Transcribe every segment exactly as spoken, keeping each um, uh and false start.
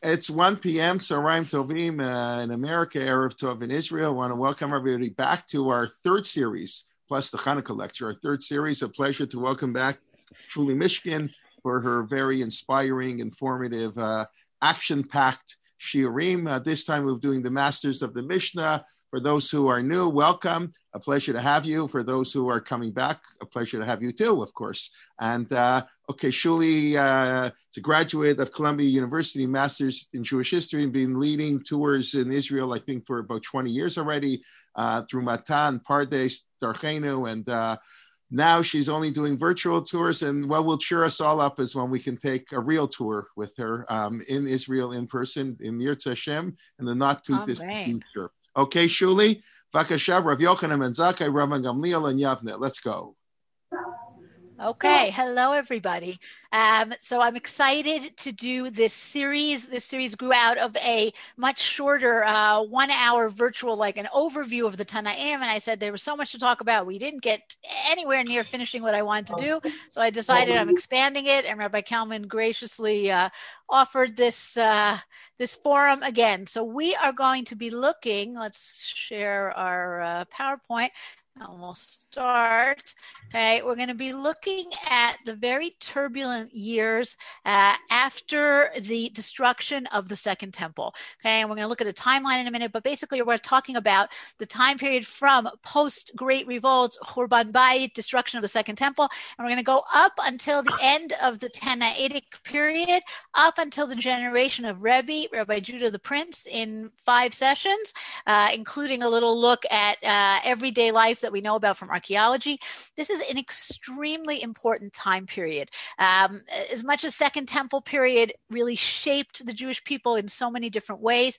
It's one p.m. Tzaraim Tovim uh, in America, Erev Tov in Israel. I want to welcome everybody back to our third series, plus the Hanukkah lecture, our third series. A pleasure to welcome back Shuli Mishkin for her very inspiring, informative, uh, action-packed shiurim. Uh, this time we're doing the Masters of the Mishnah. For those who are new, welcome. A pleasure to have you. For those who are coming back, a pleasure to have you too, of course. And uh, okay, Shuli uh, is a graduate of Columbia University, Masters in Jewish History, and been leading tours in Israel, I think, for about twenty years already, uh, through Matan, Pardes, Darchenu, and uh, now she's only doing virtual tours. And what will cheer us all up is when we can take a real tour with her um, in Israel in person, in Yirtzeh Hashem, in the not too distant future. Okay, Shuli, Vakasha, Rav Yochanan ben Zakkai, Rav Gamliel, and Yavne. Let's go. Okay, hello everybody. Um, so I'm excited to do this series. This series grew out of a much shorter uh, one-hour virtual, like an overview of the Tanaim, and I said there was so much to talk about. We didn't get anywhere near finishing what I wanted to do, so I decided I'm expanding it, and Rabbi Kalman graciously uh, offered this uh, this forum again. So we are going to be looking, let's share our uh, PowerPoint. And we'll start. Okay, we're going to be looking at the very turbulent years uh, after the destruction of the Second Temple. Okay, and we're going to look at a timeline in a minute, but basically we're talking about the time period from post-Great Revolt, Churban Bayit, destruction of the Second Temple, and we're going to go up until the end of the Tannaitic period, up until the generation of Rebbe, Rabbi Judah the Prince, in five sessions, uh, including a little look at uh, everyday life that we know about from archaeology. This is an extremely important time period. Um, as much as Second Temple period really shaped the Jewish people in so many different ways,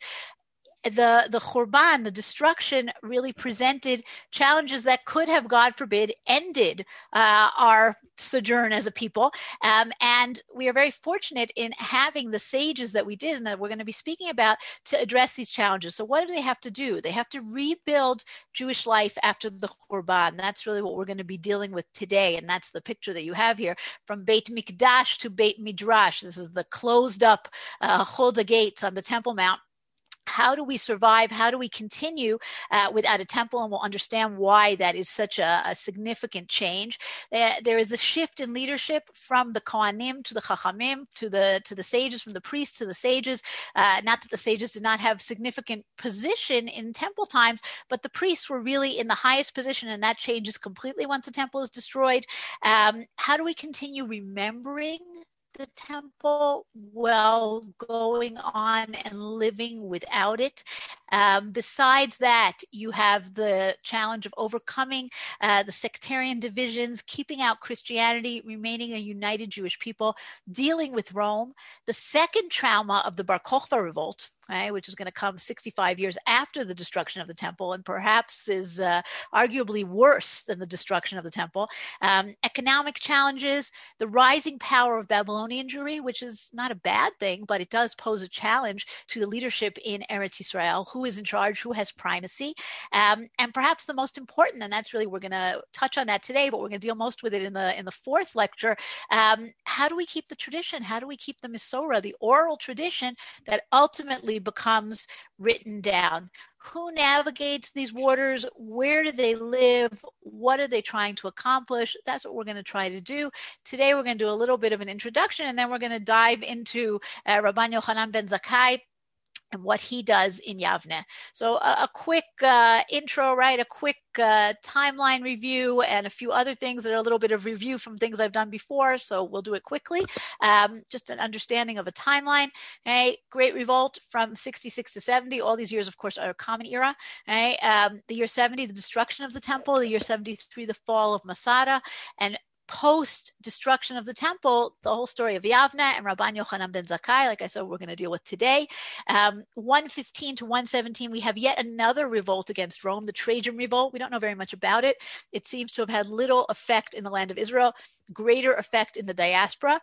the the Churban, the destruction, really presented challenges that could have, God forbid, ended uh, our sojourn as a people. Um, and we are very fortunate in having the sages that we did and that we're going to be speaking about to address these challenges. So what do they have to do? They have to rebuild Jewish life after the Churban. That's really what we're going to be dealing with today. And that's the picture that you have here, from Beit Mikdash to Beit Midrash. This is the closed up uh, Cholda gates on the Temple Mount. How do we survive? How do we continue uh, without a temple? And we'll understand why that is such a, a significant change. Uh, there is a shift in leadership from the Kohanim to the Chachamim, to the to the sages, from the priests to the sages. Uh, not that the sages did not have significant position in temple times, but the priests were really in the highest position, and that changes completely once the temple is destroyed. Um, how do we continue remembering the temple while going on and living without it? Um, besides that, you have the challenge of overcoming uh, the sectarian divisions, keeping out Christianity, remaining a united Jewish people, dealing with Rome, the second trauma of the Bar Kokhba revolt, right, which is going to come sixty-five years after the destruction of the temple, and perhaps is uh, arguably worse than the destruction of the temple. Um, economic challenges, the rising power of Babylonian Jewry, which is not a bad thing, but it does pose a challenge to the leadership in Eretz Yisrael. Who is in charge? Who has primacy? Um, and perhaps the most important, and that's really, we're going to touch on that today, but we're going to deal most with it in the in the fourth lecture. Um, how do we keep the tradition? How do we keep the Masorah, the oral tradition that ultimately becomes written down? Who navigates these waters? Where do they live? What are they trying to accomplish? That's what we're going to try to do. Today, we're going to do a little bit of an introduction, and then we're going to dive into uh, Rabban Yochanan ben Zakkai and what he does in Yavne. So a, a quick uh, intro, right? A quick uh, timeline review and a few other things that are a little bit of review from things I've done before. So we'll do it quickly. Um, just an understanding of a timeline. Okay? Great Revolt from sixty-six to seventy. All these years, of course, are a common era. Okay? Um, the year seventy, the destruction of the temple. The year seventy-three, the fall of Masada. And post-destruction of the temple, the whole story of Yavne and Rabban Yochanan ben Zakkai, like I said, we're going to deal with today. Um, one fifteen to one seventeen, we have yet another revolt against Rome, the Trajan Revolt. We don't know very much about it. It seems to have had little effect in the land of Israel, greater effect in the diaspora.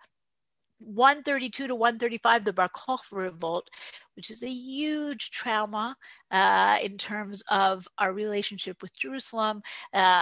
one thirty-two to one thirty-five, the Bar Kokhba Revolt, which is a huge trauma uh, in terms of our relationship with Jerusalem. Uh,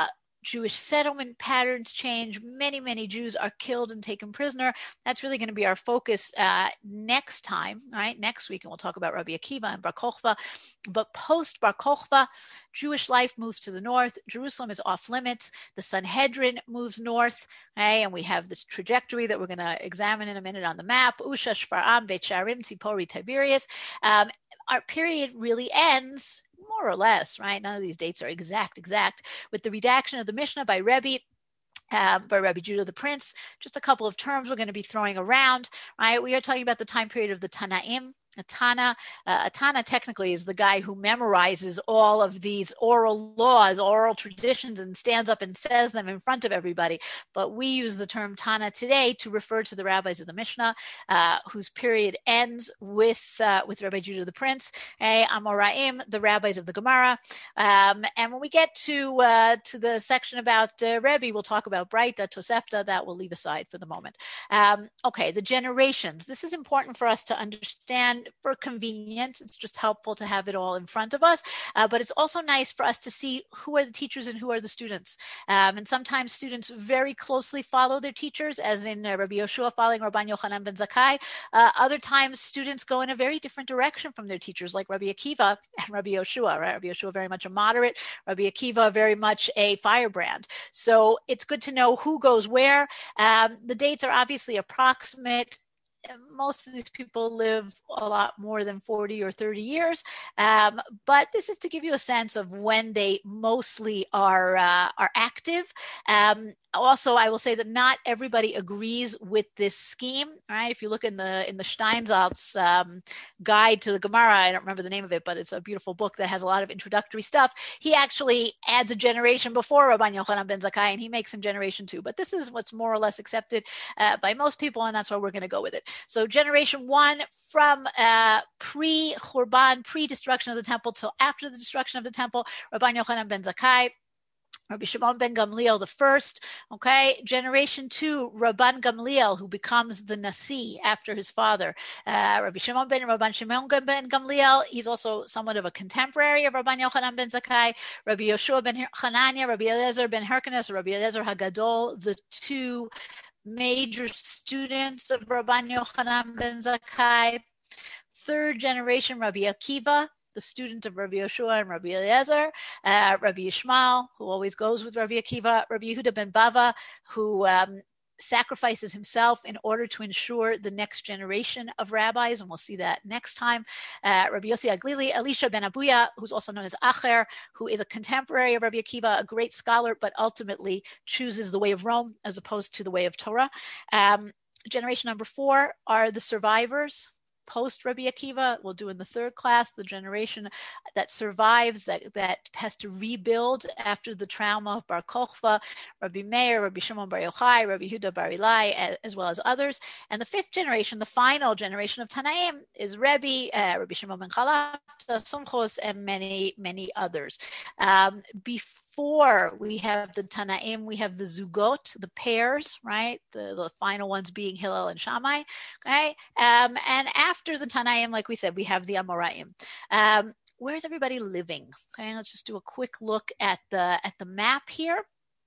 Jewish settlement patterns change. Many, many Jews are killed and taken prisoner. That's really going to be our focus uh, next time, right? Next week, and we'll talk about Rabbi Akiva and Bar Kokhba. But post Bar Kokhba, Jewish life moves to the north. Jerusalem is off limits. The Sanhedrin moves north, okay? And we have this trajectory that we're going to examine in a minute on the map. Usha, Shfar'am, Beit Sharim, Tzipori, Tiberias. Um, our period really ends more or less, right? None of these dates are exact, exact, with the redaction of the Mishnah by Rebbe, uh, by Rabbi Judah the Prince. Just a couple of terms we're going to be throwing around, right? We are talking about the time period of the Tanaim. A Tana, uh, a Tana technically is the guy who memorizes all of these oral laws, oral traditions, and stands up and says them in front of everybody. But we use the term Tana today to refer to the rabbis of the Mishnah, uh, whose period ends with uh, with Rabbi Judah the Prince, hey, Amoraim, the rabbis of the Gemara. Um, and when we get to uh, to the section about uh, Rebbe, we'll talk about Braita, Tosefta. That we'll leave aside for the moment. Um, okay, the generations. This is important for us to understand. For convenience, it's just helpful to have it all in front of us, uh, but it's also nice for us to see who are the teachers and who are the students. Um, and sometimes students very closely follow their teachers, as in uh, Rabbi Yoshua following Rabban Yochanan ben Zakkai. Uh, other times, students go in a very different direction from their teachers, like Rabbi Akiva and Rabbi Yoshua, right? Rabbi Yoshua very much a moderate, Rabbi Akiva very much a firebrand. So it's good to know who goes where. Um, the dates are obviously approximate. Most of these people live a lot more than forty or thirty years, um, but this is to give you a sense of when they mostly are uh, are active. Um, also, I will say that not everybody agrees with this scheme. Right? If you look in the in the Steinsaltz um, guide to the Gemara, I don't remember the name of it, but it's a beautiful book that has a lot of introductory stuff. He actually adds a generation before Rabban Yochanan ben Zakkai, and he makes some generation two. But this is what's more or less accepted uh, by most people, and that's why we're going to go with it. So generation one from uh, pre-Churban, pre-destruction of the temple till after the destruction of the temple, Rabban Yochanan ben Zakkai, Rabbi Shimon ben Gamliel the first, okay? Generation two, Rabban Gamliel, who becomes the Nasi after his father. Uh, Rabbi Shimon ben Rabban Shimon ben Gamliel, he's also somewhat of a contemporary of Rabban Yochanan ben Zakkai. Rabbi Yoshua ben Hanania, Rabbi Eliezer ben Hyrcanus, Rabbi Eliezer Hagadol, the two major students of Rabban Yochanan ben Zakkai. Third generation, Rabbi Akiva, the student of Rabbi Yoshua and Rabbi Eliezer. Uh, Rabbi Yishmael, who always goes with Rabbi Akiva. Rabbi Yehuda ben Bava, who um, sacrifices himself in order to ensure the next generation of rabbis, and we'll see that next time. Uh, Rabbi Yossi Aglili, Elisha ben Abuya, who's also known as Acher, who is a contemporary of Rabbi Akiva, a great scholar, but ultimately chooses the way of Rome as opposed to the way of Torah. Um, generation number four are the survivors. Post Rabbi Akiva, we'll do in the third class, the generation that survives, that, that has to rebuild after the trauma of Bar Kokhba, Rabbi Meir, Rabbi Shimon bar Yochai, Rabbi Huda bar Ilai, as well as others. And the fifth generation, the final generation of Tanaim, is Rebbe, uh, Rabbi Shimon ben Chalafta, Sumchos, and many, many others. Um, before Before we have the Tanaim, we have the Zugot, the pairs, right? The, the final ones being Hillel and Shammai, okay? Um, and after the Tanaim, like we said, we have the Amoraim. Um, where's everybody living? Okay, let's just do a quick look at the at the map here.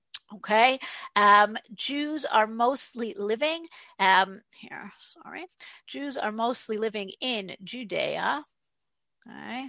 Okay, um, Jews are mostly living um, here. Sorry, Jews are mostly living in Judea, okay,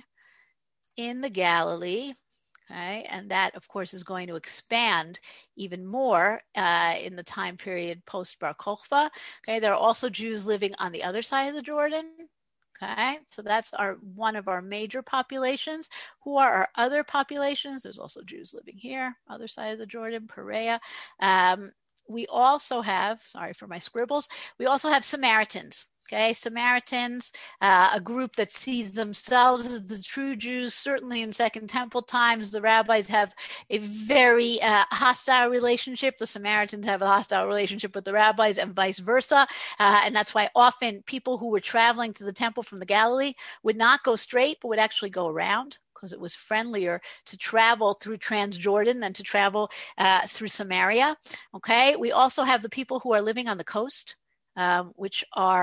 in the Galilee. Okay, and that, of course, is going to expand even more uh, in the time period post Bar Kokhba. Okay, there are also Jews living on the other side of the Jordan. Okay, so that's our one of our major populations. Who are our other populations? There's also Jews living here, other side of the Jordan, Perea. Um, we also have, sorry for my scribbles, we also have Samaritans. Okay, Samaritans, uh, a group that sees themselves as the true Jews. Certainly in Second Temple times, the rabbis have a very uh, hostile relationship. The Samaritans have a hostile relationship with the rabbis and vice versa. Uh, and that's why often people who were traveling to the temple from the Galilee would not go straight, but would actually go around, because it was friendlier to travel through Transjordan than to travel uh, through Samaria. Okay, we also have the people who are living on the coast, um, which are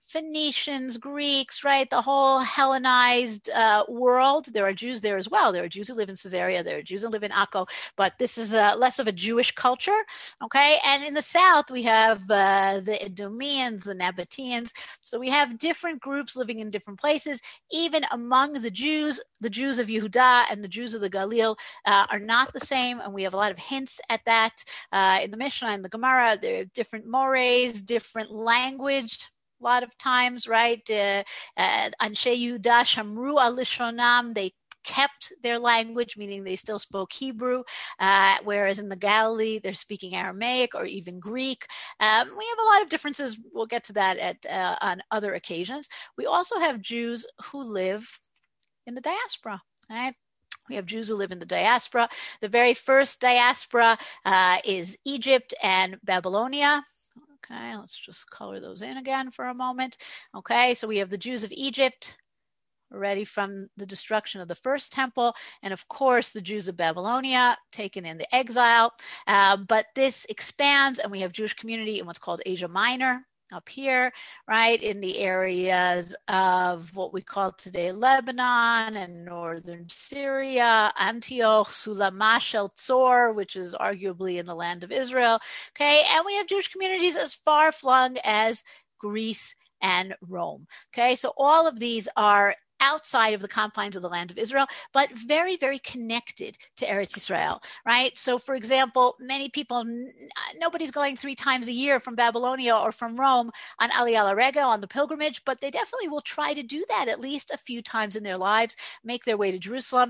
Phoenicians, Greeks, right? The whole Hellenized uh, world. There are Jews there as well. There are Jews who live in Caesarea. There are Jews who live in Akko, but this is uh, less of a Jewish culture, okay? And in the south, we have uh, the Edomians, the Nabateans. So we have different groups living in different places. Even among the Jews, the Jews of Yehuda and the Jews of the Galil uh, are not the same, and we have a lot of hints at that uh, in the Mishnah and the Gemara. There are different mores, different language. A lot of times, right? Uh, uh, Anshe Yehuda Shamru al Lishonam, they kept their language, meaning they still spoke Hebrew, uh, whereas in the Galilee, they're speaking Aramaic or even Greek. Um, we have a lot of differences. We'll get to that at uh, on other occasions. We also have Jews who live in the diaspora, right? We have Jews who live in the diaspora. The very first diaspora uh, is Egypt and Babylonia. Okay, let's just color those in again for a moment. Okay, so we have the Jews of Egypt, already from the destruction of the first temple, and of course the Jews of Babylonia taken in the exile. Uh, but this expands, and we have Jewish community in what's called Asia Minor up here, right, in the areas of what we call today Lebanon and northern Syria, Antioch, Sulamash El Tzor, which is arguably in the land of Israel. Okay, and we have Jewish communities as far flung as Greece and Rome. Okay, so all of these are outside of the confines of the land of Israel, but very, very connected to Eretz Yisrael, right? So, for example, many people, nobody's going three times a year from Babylonia or from Rome on Aliyah Regel, on the pilgrimage, but they definitely will try to do that at least a few times in their lives, make their way to Jerusalem.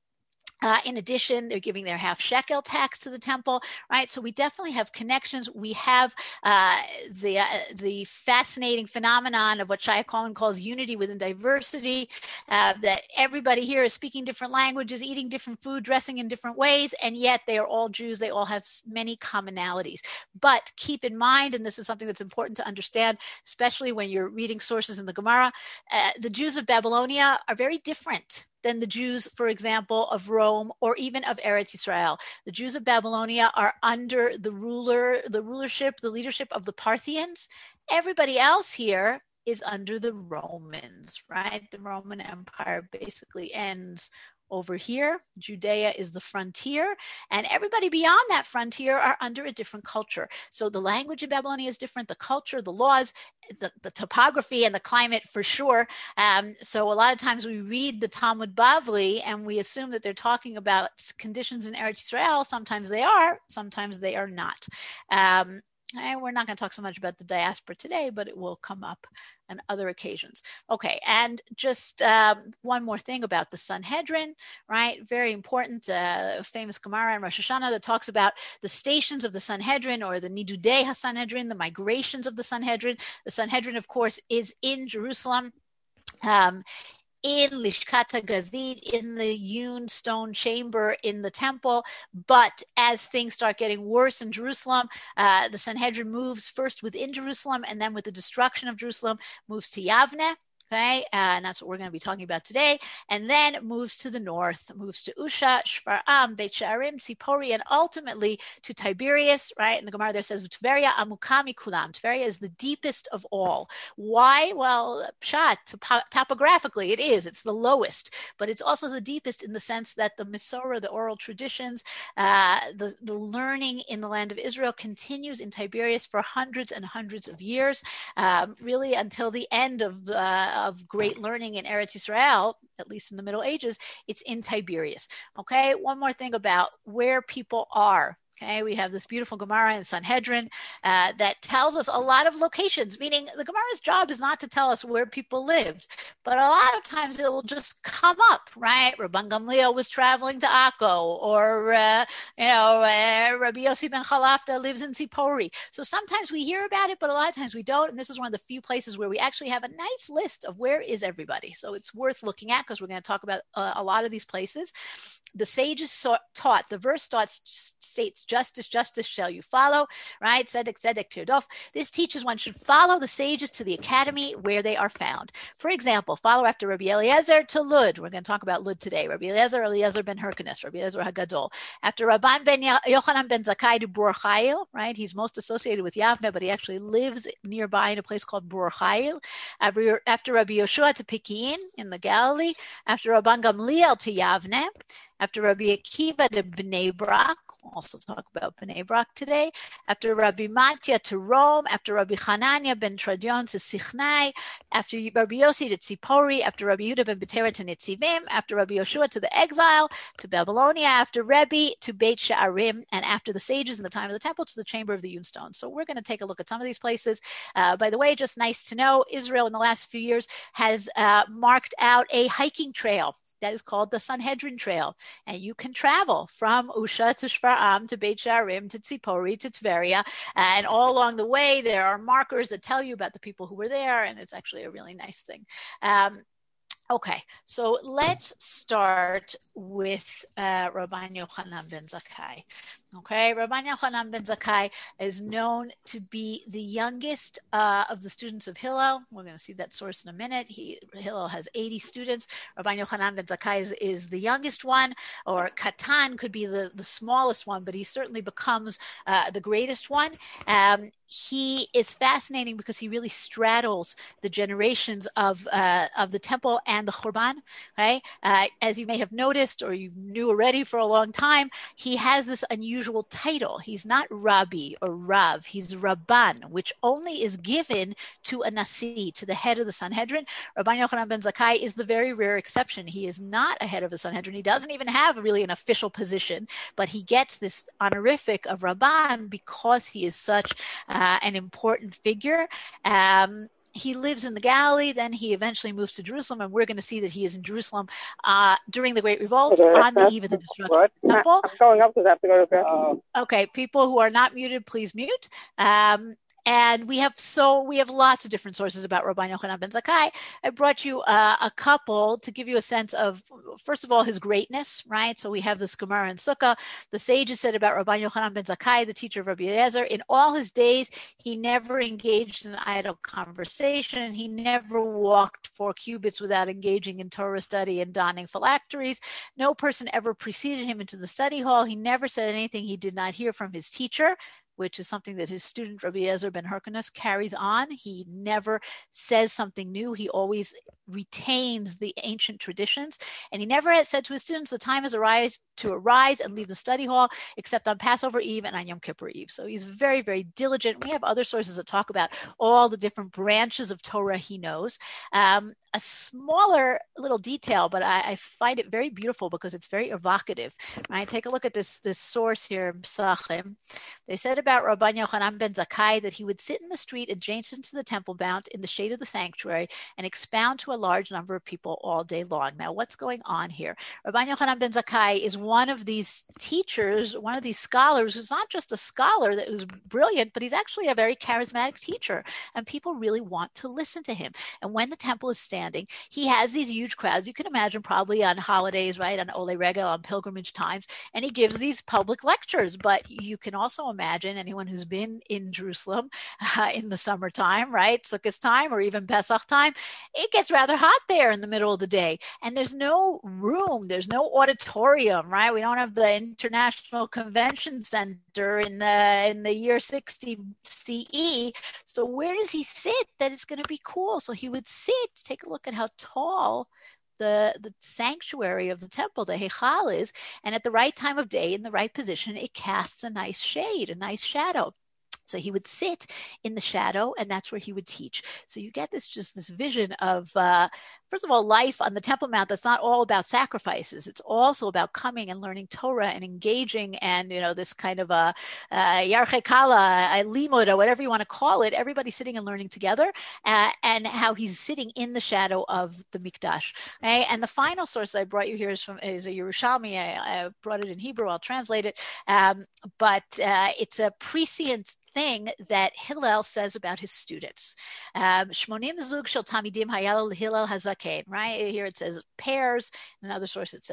Uh, in addition, they're giving their half shekel tax to the temple, right? So we definitely have connections. We have uh, the uh, the fascinating phenomenon of what Shai Cohen calls unity within diversity, uh, that everybody here is speaking different languages, eating different food, dressing in different ways, and yet they are all Jews. They all have many commonalities. But keep in mind, and this is something that's important to understand, especially when you're reading sources in the Gemara, uh, the Jews of Babylonia are very different than the Jews, for example, of Rome or even of Eretz Yisrael. The Jews of Babylonia are under the ruler, the rulership, the leadership of the Parthians. Everybody else here is under the Romans, right? The Roman Empire basically ends over here. Judea is the frontier, and everybody beyond that frontier are under a different culture. So the language in Babylonia is different, the culture, the laws, the, the topography, and the climate for sure. Um, so a lot of times we read the Talmud Bavli and we assume that they're talking about conditions in Eretz Yisrael. Sometimes they are, sometimes they are not. Um, And we're not going to talk so much about the diaspora today, but it will come up on other occasions. Okay, and just um, one more thing about the Sanhedrin, right? Very important, uh, famous Gemara in Rosh Hashanah that talks about the stations of the Sanhedrin, or the Nidudei HaSanhedrin, the migrations of the Sanhedrin. The Sanhedrin, of course, is in Jerusalem. Um, in Lishkat HaGazit, in the hewn stone chamber in the temple. But as things start getting worse in Jerusalem, uh, the Sanhedrin moves first within Jerusalem, and then with the destruction of Jerusalem, moves to Yavne. Okay, uh, and that's what we're going to be talking about today. And then it moves to the north, moves to Usha, Shfar'am, Beit She'arim, Tzipori, and ultimately to Tiberias, right? And the Gemara there says, Tveria amukami kulam. Tveria is the deepest of all. Why? Well, pshat, topo- topographically, it is. It's the lowest, but it's also the deepest in the sense that the Masorah, the oral traditions, uh, the, the learning in the land of Israel continues in Tiberias for hundreds and hundreds of years, um, really until the end of uh, of great learning in Eretz Yisrael, at least in the Middle Ages, it's in Tiberias. Okay, one more thing about where people are. Okay, we have this beautiful Gemara in Sanhedrin uh, that tells us a lot of locations, meaning the Gemara's job is not to tell us where people lived, but a lot of times it will just come up, right? Rabban Gamliel was traveling to Akko, or, uh, you know, uh, Rabbi Yossi ben Chalafta lives in Tzipori. So sometimes we hear about it, but a lot of times we don't, and this is one of the few places where we actually have a nice list of where is everybody. So it's worth looking at, because we're going to talk about uh, a lot of these places. The sages saw, taught, the verse starts, states justice, justice shall you follow, right? Tzedek, tzedek tirdof. This teaches one should follow the sages to the academy where they are found. For example, follow after Rabbi Eliezer to Lud. We're going to talk about Lud today. Rabbi Eliezer, Eliezer ben Hyrcanus, Rabbi Eliezer HaGadol. After Rabban ben Yochanan ben Zakkai to Bur Chayil, right? He's most associated with Yavne, but he actually lives nearby in a place called Bur Chayil. After, after Rabbi Yoshua to Pekin in the Galilee. After Rabban Gamliel to Yavne. After Rabbi Akiva to Bnei Brak, we'll also talk about Bnei Brak today. After Rabbi Matya to Rome. After Rabbi Hanania ben Tradion to Sichnai. After Rabbi Yossi to Tzipori. After Rabbi Yehuda ben Betera to Nitzivim. After Rabbi Yoshua to the exile, to Babylonia. After Rebbe to Beit Sha'arim. And after the sages in the time of the temple to the chamber of the hewn stone. So we're going to take a look at some of these places. Uh, by the way, just nice to know, Israel in the last few years has uh, marked out a hiking trail that is called the Sanhedrin Trail. And you can travel from Usha to Shfar'am to Beit Sha'arim to Tzipori to Tveria. And all along the way, there are markers that tell you about the people who were there. And it's actually a really nice thing. Um, Okay, so let's start with uh, Rabban Yochanan ben Zakkai. Okay, Rabban Yochanan ben Zakkai is known to be the youngest uh, of the students of Hillel. We're going to see that source in a minute. He, Hillel has eighty students. Rabban Yochanan ben Zakkai is, is the youngest one, or Katan could be the, the smallest one, but he certainly becomes uh, the greatest one. Um, he is fascinating because he really straddles the generations of uh, of the temple and the Churban. Right, uh, as you may have noticed, or you knew already for a long time, he has this unusual title. He's not Rabbi or Rav; he's Rabban, which only is given to a Nasi, to the head of the Sanhedrin. Rabban Yochanan ben Zakkai is the very rare exception. He is not a head of the Sanhedrin. He doesn't even have really an official position, but he gets this honorific of Rabban because he is such Uh, an important figure. Um, he lives in the Galilee, then he eventually moves to Jerusalem, and we're going to see that he is in Jerusalem uh, during the Great Revolt okay, on the eve of the destruction of the temple. I'm going up because I have to go to the bathroom. Okay, people who are not muted, please mute. Um, And we have so we have lots of different sources about Rabban Yochanan ben Zakkai. I brought you uh, a couple to give you a sense of, first of all, his greatness, right? So we have this Gemara in Sukkah. The sages said about Rabban Yochanan ben Zakkai, the teacher of Rabbi Eliezer, in all his days, he never engaged in idle conversation. He never walked four cubits without engaging in Torah study and donning phylacteries. No person ever preceded him into the study hall. He never said anything he did not hear from his teacher, which is something that his student Rabbi Eliezer ben Hyrcanus carries on. He never says something new. He always retains the ancient traditions. And he never has said to his students, the time has arrived to arise and leave the study hall, except on Passover Eve and on Yom Kippur Eve. So he's very, very diligent. We have other sources that talk about all the different branches of Torah he knows. Um, a smaller little detail, but I, I find it very beautiful because it's very evocative. Right? Take a look at this, this source here, Psachim. They said about Rabban Yochanan ben Zakkai that he would sit in the street adjacent to the Temple Mount in the shade of the sanctuary and expound to a large number of people all day long. Now, what's going on here? Rabban Yochanan ben Zakkai is one of these teachers, one of these scholars who's not just a scholar that was brilliant, but he's actually a very charismatic teacher, and people really want to listen to him. And when the temple is standing, he has these huge crowds. You can imagine probably on holidays, right, on Ole Regel, on pilgrimage times, and he gives these public lectures. But you can also imagine anyone who's been in Jerusalem uh, in the summertime, right, Sukkot time, or even Pesach time, it gets rather hot there in the middle of the day, and there's no room, there's no auditorium, right? We don't have the International Convention Center in the in the year sixty C E. So where does he sit that it's going to be cool? So he would sit. Take a look at how tall the the sanctuary of the temple, the Heichal, is, and at the right time of day, in the right position, it casts a nice shade, a nice shadow. So he would sit in the shadow, and that's where he would teach. So you get this just this vision of, uh, first of all, life on the Temple Mount that's not all about sacrifices. It's also about coming and learning Torah and engaging, and you know this kind of a Yarchei Kala, a limud, or whatever you want to call it. Everybody sitting and learning together, uh, and how he's sitting in the shadow of the Mikdash. Right? And the final source I brought you here is from is a Yerushalmi. I, I brought it in Hebrew. I'll translate it, um, but uh, it's a prescient thing that Hillel says about his students. Shmonim zug shel tamidim hayal Hillel hazaken. Right here it says pairs. In another source it says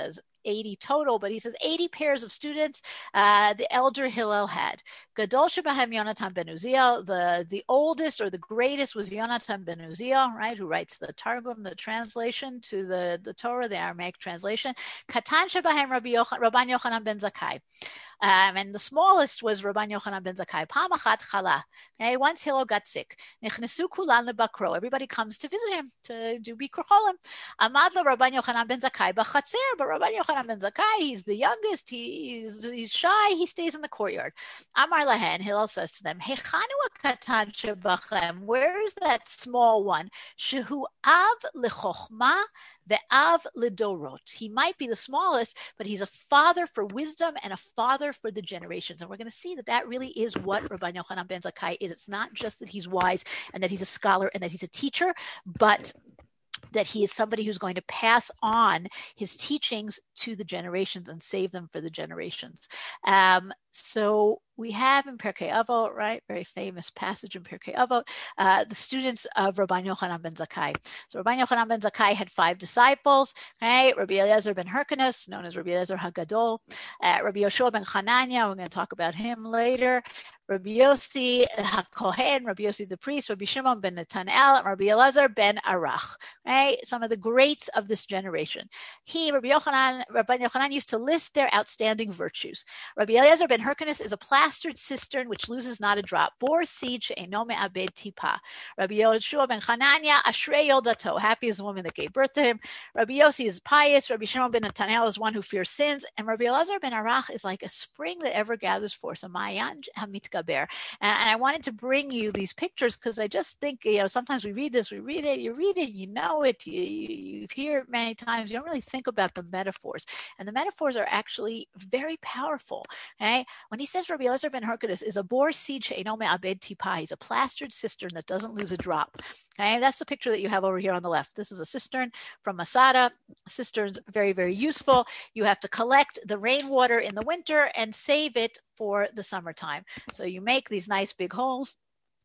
eighty total, but he says eighty pairs of students uh, the elder Hillel had. Gadol shebahem Yonatan ben Uziel, the, the oldest or the greatest was Yonatan ben Uziel, right, who writes the Targum, the translation to the, the Torah, the Aramaic translation. Katan shebahem Rabbi Yochanan ben Zakkai. Um, and the smallest was Rabban Yochanan ben Zakkai. Pam achat chala. Okay, once Hillel got sick. Nichnesu kulan lebakro. Everybody comes to visit him to do bikur cholim. Amad lo Rabban Yochanan ben Zakkai b'chatzer. But Rabban Yochanan ben Zakkai, he's the youngest. He, he's he's shy. He stays in the courtyard. Amar lahen. Hillel says to them, Hechanu akatan shebachem. Where's that small one? Shehu av lechochma. The Av Lidorot. He might be the smallest, but he's a father for wisdom and a father for the generations. And we're going to see that that really is what Rabban Yochanan ben Zakkai is. It's not just that he's wise and that he's a scholar and that he's a teacher, but that he is somebody who's going to pass on his teachings to the generations and save them for the generations. Um, so we have in Pirkei Avot, right, very famous passage in Pirkei Avot, uh, the students of Rabban Yochanan ben Zakkai. So Rabban Yochanan ben Zakkai had five disciples, right? Rabbi Eliezer ben Hyrcanus, known as Rabbi Eliezer HaGadol, uh, Rabbi Yoshua ben Chananya, we're going to talk about him later, Rabbi Yossi HaKohen, Rabbi Yossi the priest, Rabbi Shimon ben Netanel, and Rabbi Elazar ben Arach, right? Some of the greats of this generation. He, Rabbi Yochanan, Rabbi Yochanan used to list their outstanding virtues. Rabbi Eliezer ben Hyrcanus is a plastered cistern which loses not a drop. Bor seed she'eno me'abed tipa. Rabbi Yoshua ben Chananya, ashrei yoldato, happy is the woman that gave birth to him. Rabbi Yossi is pious. Rabbi Shimon ben Netanel is one who fears sins. And Rabbi Elazar ben Arach is like a spring that ever gathers force, a mayan hamit. And I wanted to bring you these pictures because I just think, you know, sometimes we read this, we read it, you read it, you know it, you, you hear it many times, you don't really think about the metaphors. And the metaphors are actually very powerful. Okay? When he says Rabbi Eliezer ben Hyrcanus is a bor seed she'eno me'abed tipa, he's a plastered cistern that doesn't lose a drop. Okay? That's the picture that you have over here on the left. This is a cistern from Masada. Cistern's very, very useful. You have to collect the rainwater in the winter and save it for the summertime. So you make these nice big holes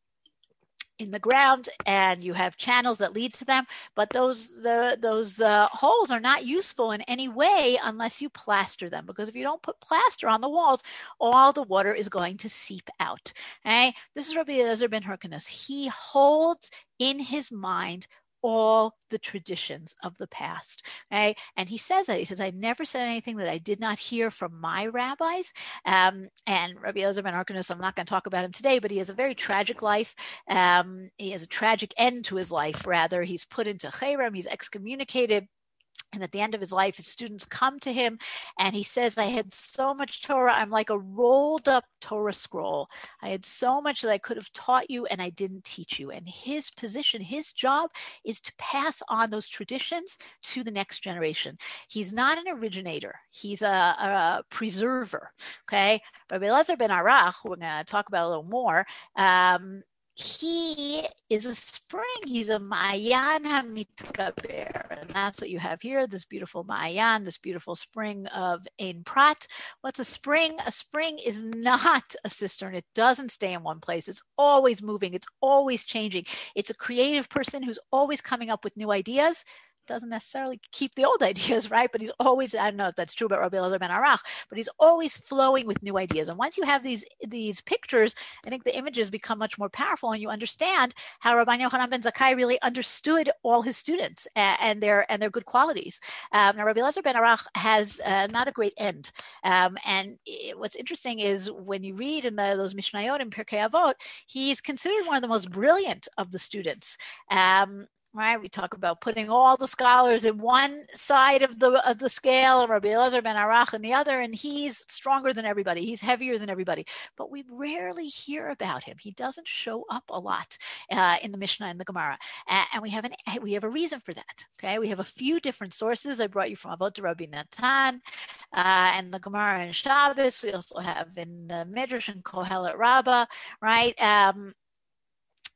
in the ground and you have channels that lead to them, but those the, those uh, holes are not useful in any way unless you plaster them, because if you don't put plaster on the walls, all the water is going to seep out. Okay? This is Rabbi Eliezer ben Hyrcanus. He holds in his mind all the traditions of the past. Okay? And he says that. He says, I never said anything that I did not hear from my rabbis. Um, and Rabbi Eliezer ben Hyrcanus, I'm not going to talk about him today, but he has a very tragic life. Um, he has a tragic end to his life, rather. He's put into Cherem. He's excommunicated. And at the end of his life, his students come to him and he says, I had so much Torah. I'm like a rolled up Torah scroll. I had so much that I could have taught you and I didn't teach you. And his position, his job is to pass on those traditions to the next generation. He's not an originator. He's a, a preserver. Okay. Rabbi Elazar ben Arach, we're going to talk about a little more. Um, He is a spring. He's a Ma'ayan HaMitgaber. And that's what you have here, this beautiful Ma'ayan, this beautiful spring of Ein Prat. What's a spring? A spring is not a cistern. It doesn't stay in one place. It's always moving. It's always changing. It's a creative person who's always coming up with new ideas. Doesn't necessarily keep the old ideas, right? But he's always, I don't know if that's true about Rabbi Elazar ben Arach, but he's always flowing with new ideas. And once you have these these pictures, I think the images become much more powerful and you understand how Rabban Yochanan ben Zakkai really understood all his students and, and their and their good qualities. Um, now, Rabbi Elazar ben Arach has uh, not a great end. Um, and it, what's interesting is when you read in the, those Mishnayot in Pirkei Avot, he's considered one of the most brilliant of the students. Um, Right, we talk about putting all the scholars in one side of the of the scale, and Rabbi Elazar ben Arach in the other, and he's stronger than everybody. He's heavier than everybody. But we rarely hear about him. He doesn't show up a lot uh, in the Mishnah and the Gemara, uh, and we have an we have a reason for that. Okay, we have a few different sources. I brought you from Avot to Rabbi Natan, uh, and the Gemara and Shabbos. We also have in the Midrash and Kohelet Rabbah, right? Um,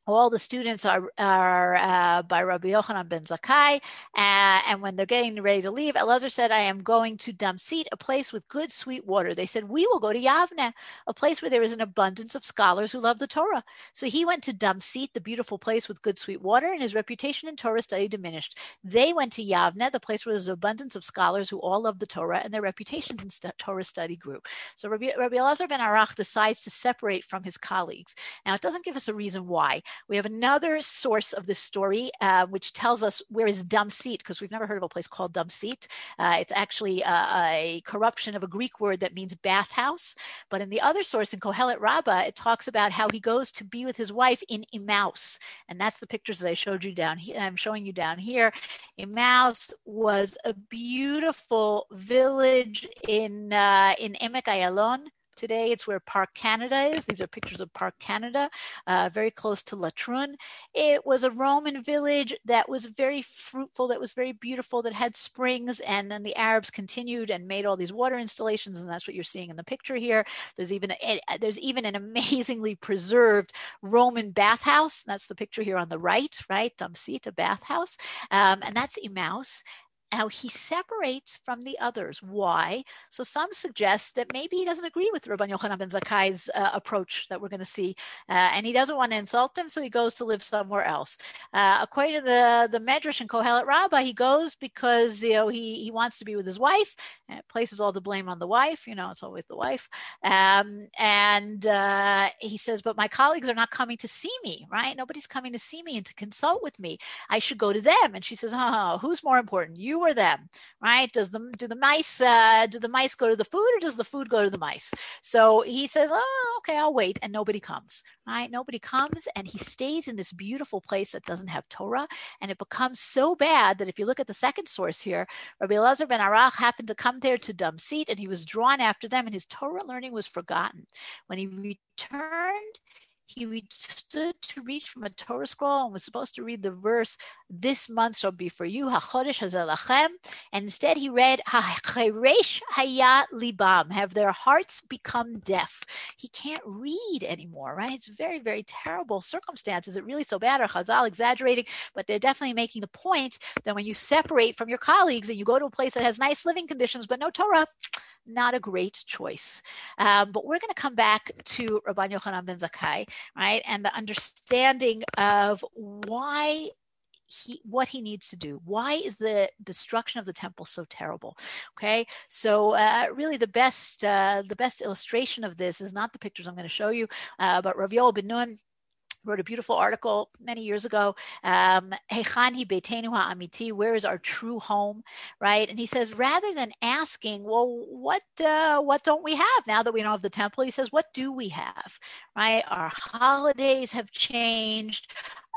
all the students are, are uh, by Rabbi Yochanan ben Zakkai. Uh, and when they're getting ready to leave, Elazar said, I am going to Damsit, a place with good sweet water. They said, we will go to Yavne, a place where there is an abundance of scholars who love the Torah. So he went to Damsit, the beautiful place with good sweet water, and his reputation in Torah study diminished. They went to Yavne, the place where there's an abundance of scholars who all love the Torah, and their reputations in st- Torah study grew. So Rabbi, Rabbi Elazar ben Arach decides to separate from his colleagues. Now, it doesn't give us a reason why. We have another source of this story, uh, which tells us where is Damsit, because we've never heard of a place called Damsit. Uh, it's actually uh, a corruption of a Greek word that means bathhouse. But in the other source, in Kohelet Rabbah, it talks about how he goes to be with his wife in Emmaus. And that's the pictures that I showed you down here. I'm showing you down here. Emmaus was a beautiful village in, uh, in Emek Ayalon. Today, it's where Park Canada is. These are pictures of Park Canada, uh, very close to Latrun. It was a Roman village that was very fruitful, that was very beautiful, that had springs. And then the Arabs continued and made all these water installations, and that's what you're seeing in the picture here. There's even a, there's even an amazingly preserved Roman bathhouse. That's the picture here on the right, right? Damsit, a bathhouse, um, and that's Emmaus. Now, he separates from the others. Why? So some suggest that maybe he doesn't agree with Rabban Yochanan ben Zakkai's uh, approach that we're going to see, uh, and he doesn't want to insult them, so he goes to live somewhere else. Uh, according to the, the Medrash in Kohelet Rabbah, he goes because, you know, he, he wants to be with his wife, and it places all the blame on the wife. You know, it's always the wife. Um, and uh, he says, but my colleagues are not coming to see me, right? Nobody's coming to see me and to consult with me. I should go to them. And she says, oh, who's more important, you or them, right? Does the do the mice uh, do the mice go to the food, or does the food go to the mice? So he says, oh, okay, I'll wait, and nobody comes, right? Nobody comes, and he stays in this beautiful place that doesn't have Torah, and it becomes so bad that if you look at the second source here, Rabbi Elazar ben Arach happened to come there to Damsit, and he was drawn after them, and his Torah learning was forgotten. When he returned, he stood to reach from a Torah scroll and was supposed to read the verse, this month shall be for you, HaChodesh hazeh lachem, and instead he read, HaCheresh haya libam, have their hearts become deaf. He can't read anymore, right? It's very, very terrible circumstances. It really so bad, or Chazal exaggerating, but they're definitely making the point that when you separate from your colleagues and you go to a place that has nice living conditions but no Torah, not a great choice. Um, but we're going to come back to Rabban Yochanan ben Zakkai, right? And the understanding of why he, what he needs to do. Why is the destruction of the temple so terrible? Okay. So uh, really the best, uh, the best illustration of this is not the pictures I'm going to show you, uh, but Rav Yoel ben Nun wrote a beautiful article many years ago, um, Heichani Beitenu Ha'amiti, where is our true home, right? And he says, rather than asking, well, what uh, what don't we have now that we don't have the temple? He says, what do we have, right? Our holidays have changed.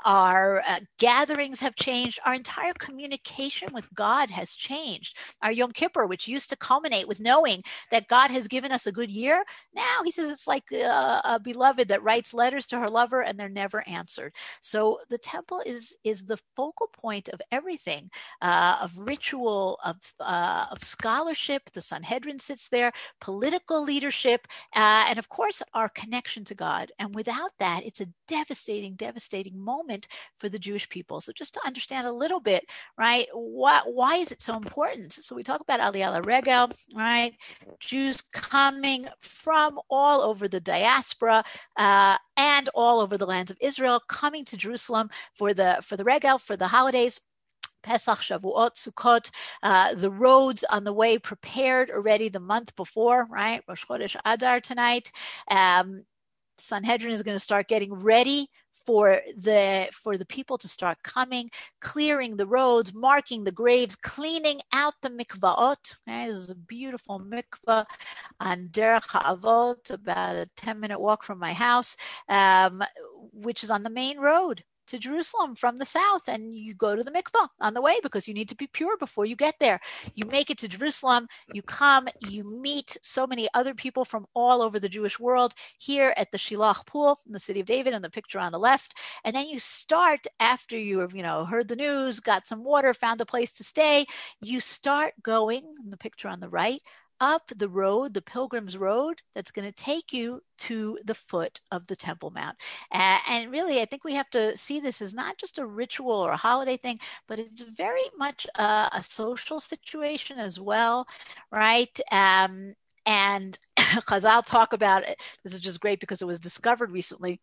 Our uh, gatherings have changed. Our entire communication with God has changed. Our Yom Kippur, which used to culminate with knowing that God has given us a good year, now he says it's like uh, a beloved that writes letters to her lover and they're never answered. So the temple is is the focal point of everything, uh, of ritual, of uh, of scholarship. The Sanhedrin sits there, political leadership, uh, and of course our connection to God. And without that, it's a devastating, devastating moment for the Jewish people. So just to understand a little bit, right, why, why is it so important? So we talk about Aliyah Regel, right, Jews coming from all over the diaspora uh, and all over the lands of Israel, coming to Jerusalem for the for the Regel, for the holidays. Pesach, Shavuot, Sukkot, uh, the roads on the way prepared already the month before, right, Rosh Chodesh Adar tonight. Um, Sanhedrin is going to start getting ready for the for the people to start coming, clearing the roads, marking the graves, cleaning out the mikvaot. Right? This is a beautiful mikvah on Derech HaAvot, about a ten-minute walk from my house, um, which is on the main road to Jerusalem from the south, and you go to the mikvah on the way because you need to be pure before you get there. You make it to Jerusalem, you come, you meet so many other people from all over the Jewish world here at the Shilach Pool in the city of David, in the picture on the left, and then you start, after you have, you know, heard the news, got some water, found a place to stay, you start going, in the picture on the right, up the road, the Pilgrim's Road, that's going to take you to the foot of the Temple Mount. Uh, and really, I think we have to see this as not just a ritual or a holiday thing, but it's very much a, a social situation as well, right? Um, and Chazal talk about it. This is just great because it was discovered recently.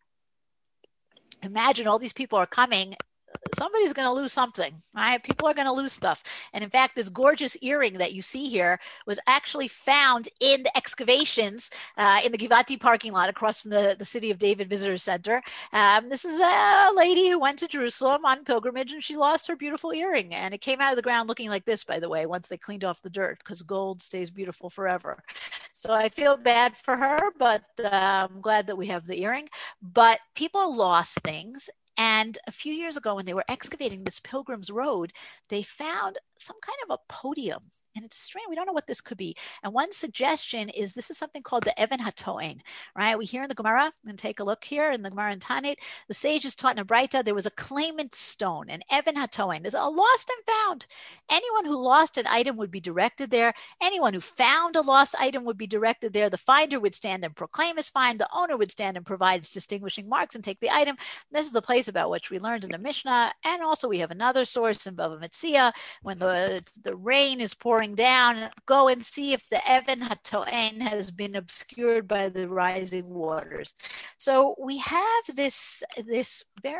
Imagine all these people are coming. Somebody's going to lose something, right? People are going to lose stuff. And in fact, this gorgeous earring that you see here was actually found in the excavations uh, in the Givati parking lot across from the, the City of David Visitor Center. Um, this is a lady who went to Jerusalem on pilgrimage, and she lost her beautiful earring. And it came out of the ground looking like this, by the way, once they cleaned off the dirt, because gold stays beautiful forever. So I feel bad for her, but uh, I'm glad that we have the earring. But people lost things. And a few years ago, when they were excavating this Pilgrim's Road, they found some kind of a podium. And it's strange. We don't know what this could be. And one suggestion is this is something called the Even HaToen, right? We hear in the Gemara, and take a look here in the Gemara in Tanit, the sages taught in a Braita, there was a claimant stone, an Even HaToen. There's a lost and found. Anyone who lost an item would be directed there. Anyone who found a lost item would be directed there. The finder would stand and proclaim his find. The owner would stand and provide his distinguishing marks and take the item. This is the place about which we learned in the Mishnah. And also we have another source in Bava Metzia, when the, the rain is pouring down, go and see if the Even HaToen has been obscured by the rising waters. So we have this, this very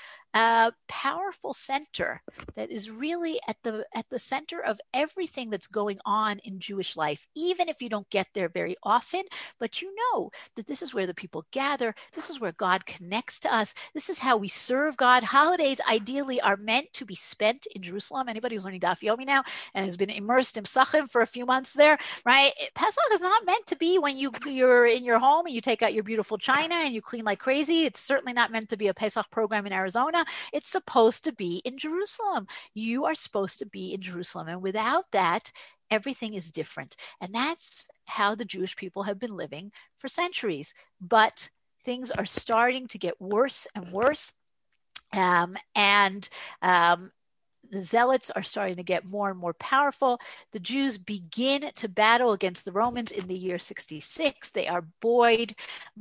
uh, powerful center that is really at the at the center of everything that's going on in Jewish life, even if you don't get there very often. But you know that this is where the people gather. This is where God connects to us. This is how we serve God. Holidays ideally are meant to be spent in Jerusalem. Anybody who's learning Daf Yomi now and has been immersed in Psachim for a few months there, right? Pesach is not meant to be when you, you're in your home and you take out your beautiful china and you clean like crazy. It's certainly not meant to be a Pesach program in Arizona. It's supposed to be in Jerusalem. You are supposed to be in Jerusalem. And without that, everything is different. And that's how the Jewish people have been living for centuries. But things are starting to get worse and worse. Um, and um, the Zealots are starting to get more and more powerful. The Jews begin to battle against the Romans in the year sixty-six. They are buoyed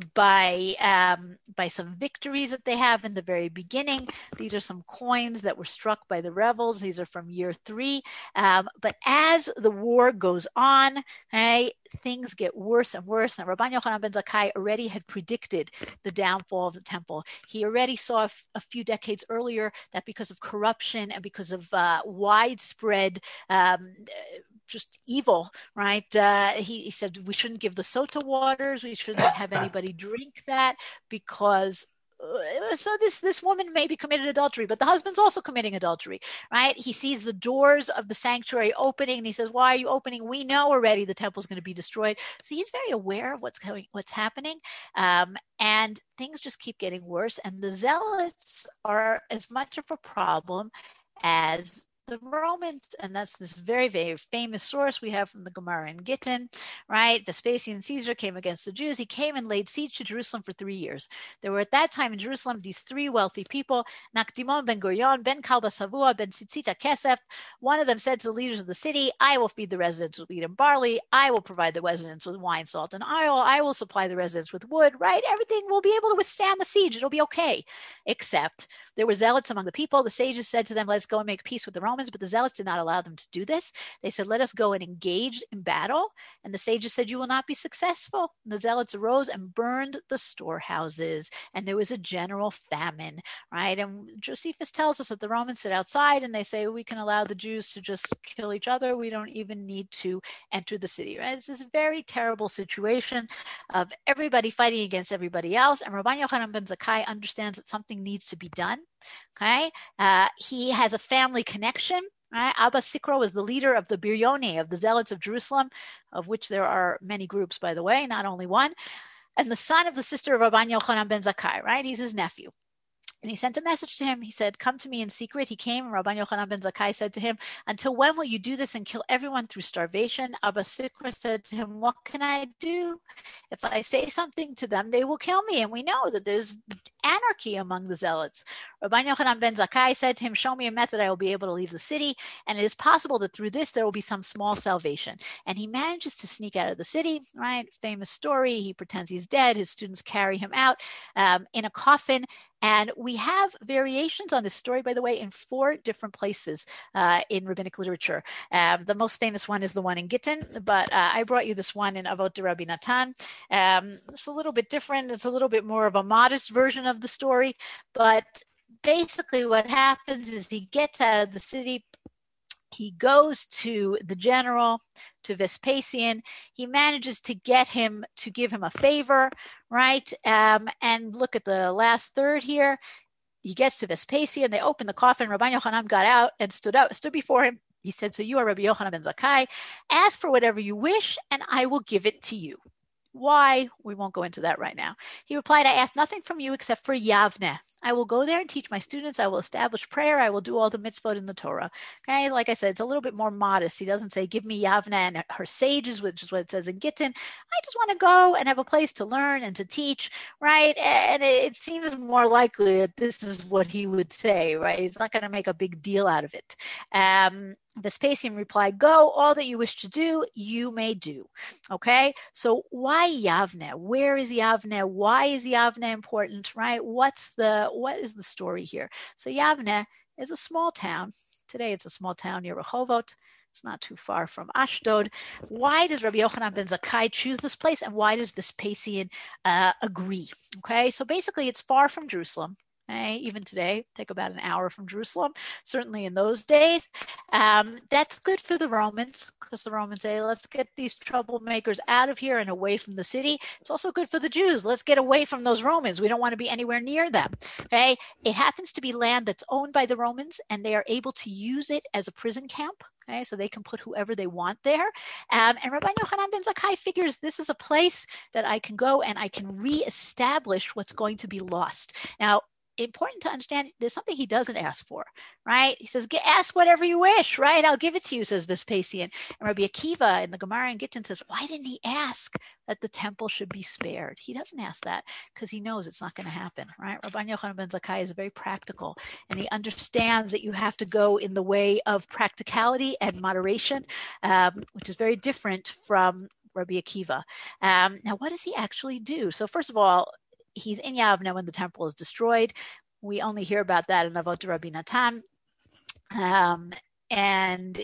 by, um, by some victories that they have in the very beginning. These are some coins that were struck by the rebels. These are from year three. Um, but as the war goes on, right, things get worse and worse. And Rabban Yochanan ben Zakkai already had predicted the downfall of the temple. He already saw a, f- a few decades earlier that because of corruption and because of uh, widespread um, just evil, right? Uh, he, he said we shouldn't give the sota waters. We shouldn't have anybody drink that because uh, so this this woman maybe committed adultery, but the husband's also committing adultery, right? He sees the doors of the sanctuary opening and he says, why are you opening? We know already the temple's going to be destroyed. So he's very aware of what's going, what's happening. Um, and things just keep getting worse. And the Zealots are as much of a problem as the Romans, and that's this very, very famous source we have from the Gemara in Gittin, right? Vespasian Caesar came against the Jews. He came and laid siege to Jerusalem for three years. There were at that time in Jerusalem these three wealthy people, Nakdimon ben Gurion, ben Kalba Savua, ben Tzitzita Kesef. One of them said to the leaders of the city, I will feed the residents with wheat and barley. I will provide the residents with wine, salt, and oil. I will supply the residents with wood, right? Everything will be able to withstand the siege. It'll be okay. Except there were zealots among the people. The sages said to them, let's go and make peace with the Romans. But the zealots did not allow them to do this. They said, let us go and engage in battle. And the sages said, you will not be successful. And the zealots arose and burned the storehouses. And there was a general famine, right? And Josephus tells us that the Romans sit outside and they say, we can allow the Jews to just kill each other. We don't even need to enter the city, right? It's this very terrible situation of everybody fighting against everybody else. And Rabban Yochanan ben Zakkai understands that something needs to be done. Okay, uh, he has a family connection. Right? Abba Sikro was the leader of the Biryoni, of the Zealots of Jerusalem, of which there are many groups, by the way, not only one. And the son of the sister of Rabban Yochanan ben Zakkai, right? He's his nephew. And he sent a message to him. He said, come to me in secret. He came, and Rabban Yochanan ben Zakkai said to him, until when will you do this and kill everyone through starvation? Abba Sikra said to him, what can I do? If I say something to them, they will kill me. And we know that there's anarchy among the zealots. Rabbi Yochanan ben Zakkai said to him, show me a method I will be able to leave the city, and it is possible that through this there will be some small salvation. And he manages to sneak out of the city, right? Famous story. He pretends he's dead. His students carry him out um, in a coffin. And we have variations on this story, by the way, in four different places uh, in rabbinic literature. Um, the most famous one is the one in Gittin, but uh, I brought you this one in Avot de Rabbi Natan. Um, it's a little bit different. It's a little bit more of a modest version of the story. But basically what happens is he gets out of the city. He goes to the general, to Vespasian. He manages to get him to give him a favor, right? Um, and look at the last third here. He gets to Vespasian. They open the coffin. Rabbi Yochanan got out and stood out, stood before him. He said, so you are Rabbi Yochanan ben Zakkai. Ask for whatever you wish, and I will give it to you. Why? We won't go into that right now. He replied, I ask nothing from you except for Yavne. I will go there and teach my students. I will establish prayer. I will do all the mitzvot in the Torah. Okay, like I said, it's a little bit more modest. He doesn't say, give me Yavne and her sages, which is what it says in Gittin. I just want to go and have a place to learn and to teach, right? And it seems more likely that this is what he would say, right? He's not going to make a big deal out of it. Um, Vespasian replied, go, all that you wish to do, you may do. Okay, so why Yavne? Where is Yavne? Why is Yavne important, right? What's the, what is the story here? So Yavne is a small town. Today it's a small town near Rehovot. It's not too far from Ashdod. Why does Rabbi Yochanan ben Zakkai choose this place, and why does Vespasian uh, agree? Okay, so basically it's far from Jerusalem. Okay, even today, take about an hour from Jerusalem, certainly in those days. Um, that's good for the Romans, because the Romans say, let's get these troublemakers out of here and away from the city. It's also good for the Jews. Let's get away from those Romans. We don't want to be anywhere near them. Okay, it happens to be land that's owned by the Romans, and they are able to use it as a prison camp. Okay, so they can put whoever they want there. Um, and Rabbi Yochanan ben Zakkai figures this is a place that I can go and I can reestablish what's going to be lost. Now, important to understand, there's something he doesn't ask for, right? He says, ask whatever you wish, right? I'll give it to you, says Vespasian. And Rabbi Akiva in the Gemara in Gittin says, why didn't he ask that the temple should be spared? He doesn't ask that because he knows it's not going to happen, right? Rabbi Yochanan ben Zakkai is very practical, and he understands that you have to go in the way of practicality and moderation, um, which is very different from Rabbi Akiva. Um, now, what does he actually do? So first of all, he's in Yavne when the temple is destroyed. We only hear about that in Avot de Rabbi Natan. Um, and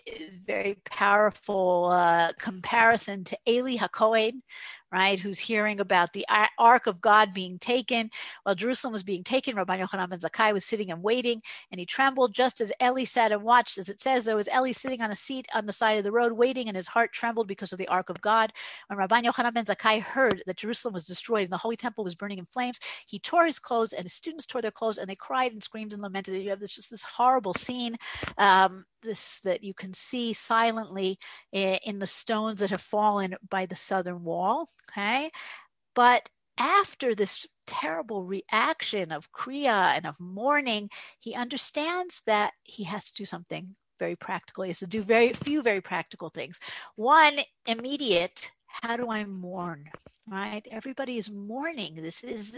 very powerful uh, comparison to Eli HaKohen, right, who's hearing about the Ark of God being taken. While Jerusalem was being taken, Rabbi Yochanan ben Zakkai was sitting and waiting, and he trembled just as Eli sat and watched. As it says, there was Eli sitting on a seat on the side of the road waiting, and his heart trembled because of the Ark of God. When Rabbi Yochanan ben Zakkai heard that Jerusalem was destroyed and the Holy Temple was burning in flames, he tore his clothes, and his students tore their clothes, and they cried and screamed and lamented. You have this just this horrible scene, um, this that you can see silently in, in the stones that have fallen by the southern wall. Okay, but after this terrible reaction of kriya and of mourning, he understands that he has to do something very practical. He has to do very few very practical things. One, immediate. How do I mourn? Right? Everybody is mourning. This is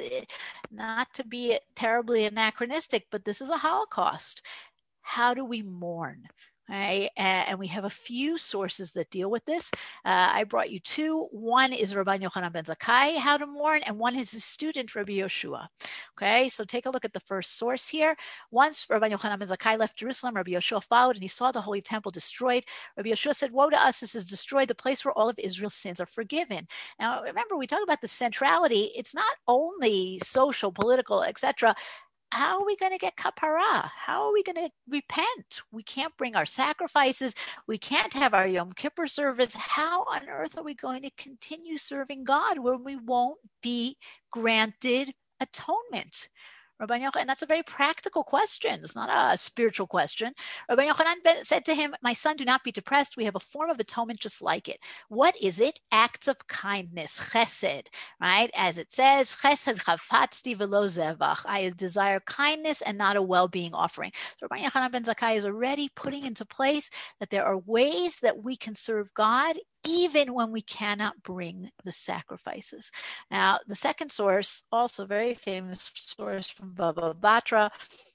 not to be terribly anachronistic, but this is a Holocaust. How do we mourn? Right? And we have a few sources that deal with this. Uh, I brought you two. One is Rabbi Yochanan ben Zakkai, how to mourn, and one is his student, Rabbi Yoshua. Okay, so take a look at the first source here. Once Rabbi Yochanan ben Zakkai left Jerusalem, Rabbi Yoshua followed, and he saw the Holy Temple destroyed. Rabbi Yoshua said, woe to us, this is destroyed, the place where all of Israel's sins are forgiven. Now, remember, we talk about the centrality. It's not only social, political, et cetera. How are we going to get kapara? How are we going to repent? We can't bring our sacrifices. We can't have our Yom Kippur service. How on earth are we going to continue serving God when we won't be granted atonement? Rabbi Yochanan, and that's a very practical question. It's not a spiritual question. Rabbi Yochanan said to him, my son, do not be depressed. We have a form of atonement just like it. What is it? Acts of kindness, chesed, right? As it says, chesed chafatzti velo zevach. I desire kindness and not a well-being offering. So Rabbi Yochanan ben Zakkai is already putting into place that there are ways that we can serve God even when we cannot bring the sacrifices. Now, the second source, also very famous source from Baba Batra,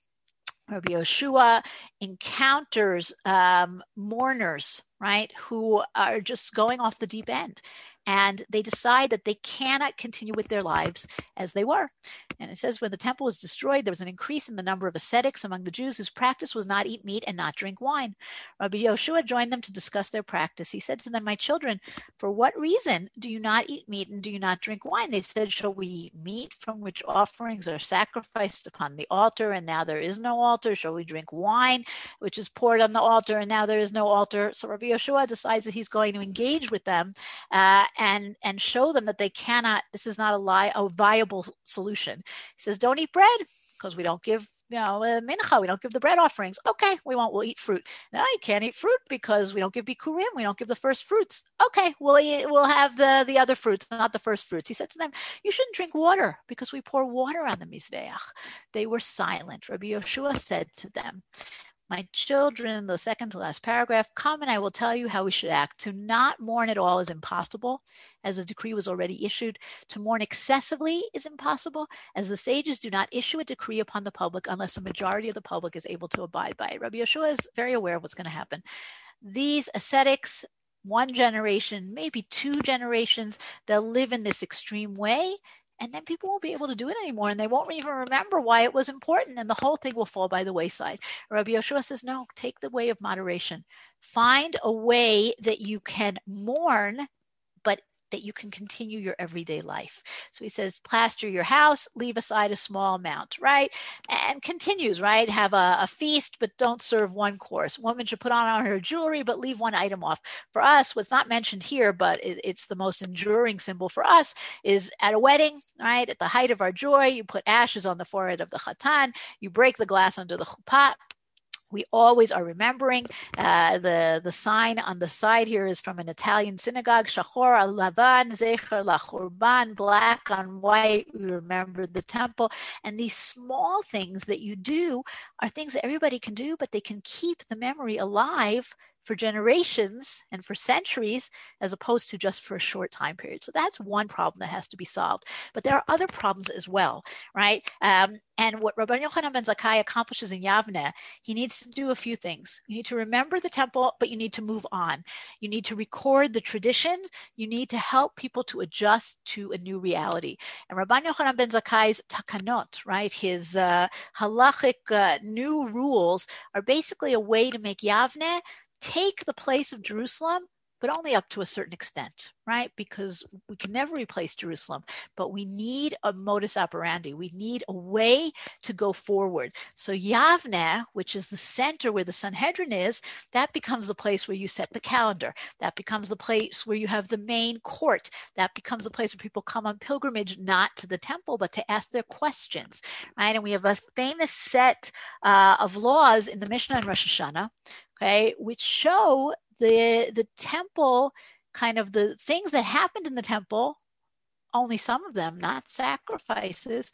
Rabbi Yoshua encounters um, mourners, right, who are just going off the deep end. And they decide that they cannot continue with their lives as they were. And it says, when the temple was destroyed, there was an increase in the number of ascetics among the Jews whose practice was not eat meat and not drink wine. Rabbi Yoshua joined them to discuss their practice. He said to them, my children, for what reason do you not eat meat and do you not drink wine? They said, shall we eat meat from which offerings are sacrificed upon the altar and now there is no altar? Shall we drink wine which is poured on the altar and now there is no altar? So Rabbi Yoshua decides that he's going to engage with them uh, and and show them that they cannot, this is not a lie, a viable solution. He says, don't eat bread because we don't give, you know, uh, mincha, we don't give the bread offerings. Okay, we won't, we'll eat fruit. No, you can't eat fruit because we don't give bikurim, we don't give the first fruits. Okay, we'll eat, we'll have the, the other fruits, not the first fruits. He said to them, you shouldn't drink water because we pour water on the mizbeach. They were silent. Rabbi Yoshua said to them, my children, the second to last paragraph, come and I will tell you how we should act. To not mourn at all is impossible, as the decree was already issued. To mourn excessively is impossible, as the sages do not issue a decree upon the public unless a majority of the public is able to abide by it. Rabbi Yoshua is very aware of what's going to happen. These ascetics, one generation, maybe two generations, they'll live in this extreme way. And then people won't be able to do it anymore, and they won't even remember why it was important, and the whole thing will fall by the wayside. Rabbi Yoshua says, no, take the way of moderation. Find a way that you can mourn, but that you can continue your everyday life. So he says, plaster your house, leave aside a small amount, right? And continues, right? Have a, a feast, but don't serve one course. Woman should put on her jewelry, but leave one item off. For us, what's not mentioned here, but it, it's the most enduring symbol for us, is at a wedding, right? At the height of our joy, you put ashes on the forehead of the chatan, you break the glass under the chuppah. We always are remembering. Uh, the, the sign on the side here is from an Italian synagogue, Shachor al Lavan, Zecher lachurban, black on white. We remember the temple. And these small things that you do are things that everybody can do, but they can keep the memory alive for generations and for centuries, as opposed to just for a short time period. So that's one problem that has to be solved. But there are other problems as well, right? Um, and what Rabbi Yochanan ben Zakkai accomplishes in Yavne, he needs to do a few things. You need to remember the temple, but you need to move on. You need to record the tradition. You need to help people to adjust to a new reality. And Rabbi Yochanan ben Zakkai's takanot, right, his uh, halachic uh, new rules are basically a way to make Yavne take the place of Jerusalem, but only up to a certain extent, right? Because we can never replace Jerusalem, but we need a modus operandi. We need a way to go forward. So Yavne, which is the center where the Sanhedrin is, that becomes the place where you set the calendar. That becomes the place where you have the main court. That becomes a place where people come on pilgrimage, not to the temple, but to ask their questions, right? And we have a famous set uh, of laws in the Mishnah and Rosh Hashanah, okay, which show the the temple, kind of the things that happened in the temple, only some of them, not sacrifices,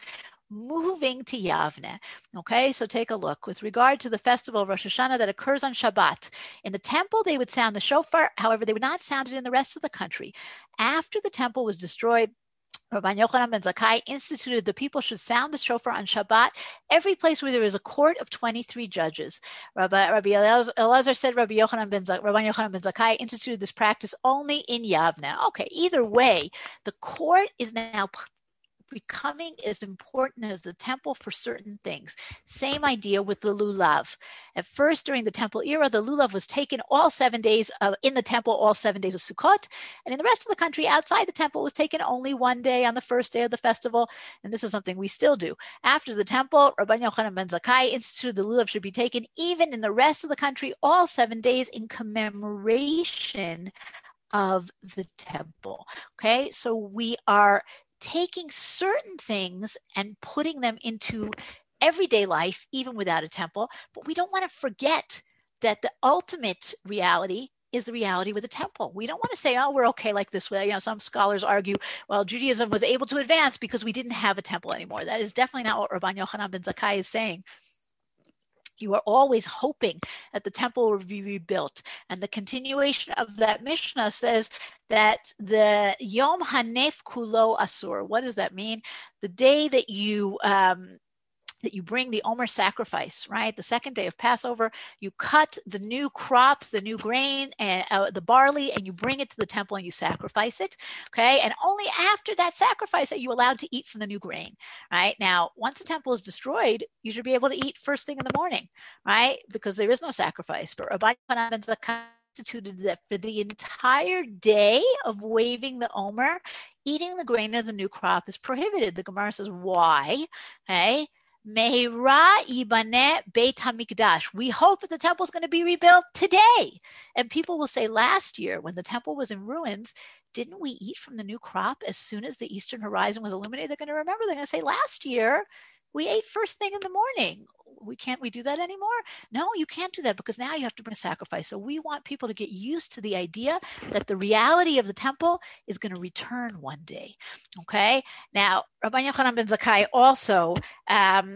moving to Yavne. Okay, so take a look. With regard to the festival of Rosh Hashanah that occurs on Shabbat, in the temple they would sound the shofar, however, they would not sound it in the rest of the country. After the temple was destroyed, Rabbi Yochanan ben Zakkai instituted the people should sound the shofar on Shabbat every place where there is a court of twenty-three judges. Rabbi, Rabbi Elazar said Rabbi Yochanan ben Zakkai, Rabbi Yochanan ben Zakkai instituted this practice only in Yavne. Okay, either way, the court is now becoming as important as the temple for certain things. Same idea with the lulav. At first, during the temple era, the lulav was taken all seven days of, in the temple, all seven days of Sukkot, and in the rest of the country, outside the temple, it was taken only one day on the first day of the festival. And this is something we still do. After the temple, Rabbi Yochanan ben Zakkai instituted the lulav should be taken even in the rest of the country, all seven days in commemoration of the temple. Okay, so we are taking certain things and putting them into everyday life, even without a temple. But we don't want to forget that the ultimate reality is the reality with the temple. We don't want to say, oh, we're okay like this way. You know, some scholars argue, well, Judaism was able to advance because we didn't have a temple anymore. That is definitely not what Rabbi Yochanan ben Zakkai is saying. You are always hoping that the temple will be rebuilt. And the continuation of that Mishnah says that the Yom Hanef Kulo Asur. What does that mean? The day that you um, that you bring the Omer sacrifice, right? The second day of Passover, you cut the new crops, the new grain, and uh, the barley, and you bring it to the temple and you sacrifice it, okay? And only after that sacrifice are you allowed to eat from the new grain, right? Now, once the temple is destroyed, you should be able to eat first thing in the morning, right? Because there is no sacrifice. But Rabbi Yochanan ben Zakkai instituted that for the entire day of waving the Omer, eating the grain of the new crop is prohibited. The Gemara says, why? Okay? Meira ibane Beit HaMikdash. We hope that the temple is going to be rebuilt today. And people will say, last year, when the temple was in ruins, didn't we eat from the new crop as soon as the eastern horizon was illuminated? They're going to remember. They're going to say, last year, we ate first thing in the morning. We can't we do that anymore? No, you can't do that because now you have to bring a sacrifice. So we want people to get used to the idea that the reality of the temple is going to return one day. Okay. Now, Rabbi Yochanan ben Zakkai also um,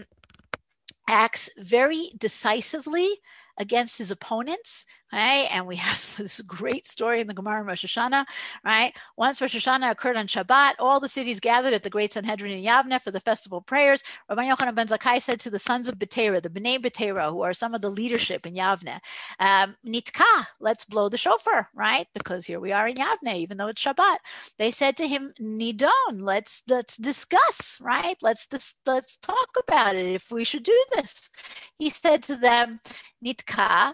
acts very decisively against his opponents, right? And we have this great story in the Gemara in Rosh Hashanah, right? Once Rosh Hashanah occurred on Shabbat, all the cities gathered at the Great Sanhedrin in Yavne for the festival prayers. Rabbi Yochanan ben Zakkai said to the sons of Betera, the Bnei Betera, who are some of the leadership in Yavne, um, Nitka, let's blow the shofar, right? Because here we are in Yavne, even though it's Shabbat. They said to him, Nidon, let's let's discuss, right? Let's dis- let's talk about it if we should do this. He said to them, Nitka,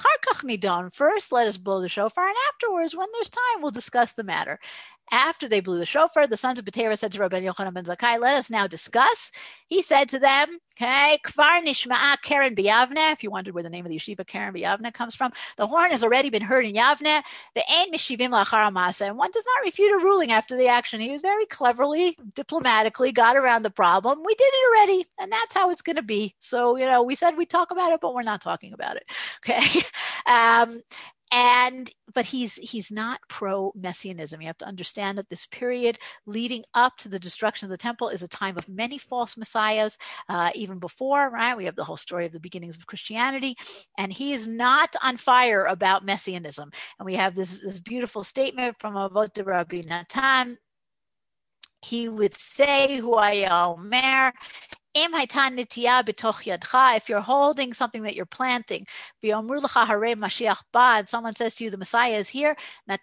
first let us blow the shofar, and afterwards, when there's time, we'll discuss the matter. After they blew the shofar, the sons of Betera said to Rabbi Yochanan ben Zakkai, let us now discuss. He said to them, okay, Kvar Nishma'a Keren B'Yavne, if you wondered where the name of the yeshiva Keren B'Yavne comes from, the horn has already been heard in Yavne, the Ein Mishivim Lachar HaMaaseh, and one does not refute a ruling after the action. He was very cleverly, diplomatically, got around the problem. We did it already, and that's how it's going to be. So, you know, we said we'd talk about it, but we're not talking about it, okay? Um, And but he's he's not pro-messianism. You have to understand that this period leading up to the destruction of the temple is a time of many false messiahs. Uh, even before, right? We have the whole story of the beginnings of Christianity, and he is not on fire about messianism. And we have this, this beautiful statement from Avot Rabbi Natan. He would say, Huaya Omer, if you're holding something that you're planting, and someone says to you, the Messiah is here,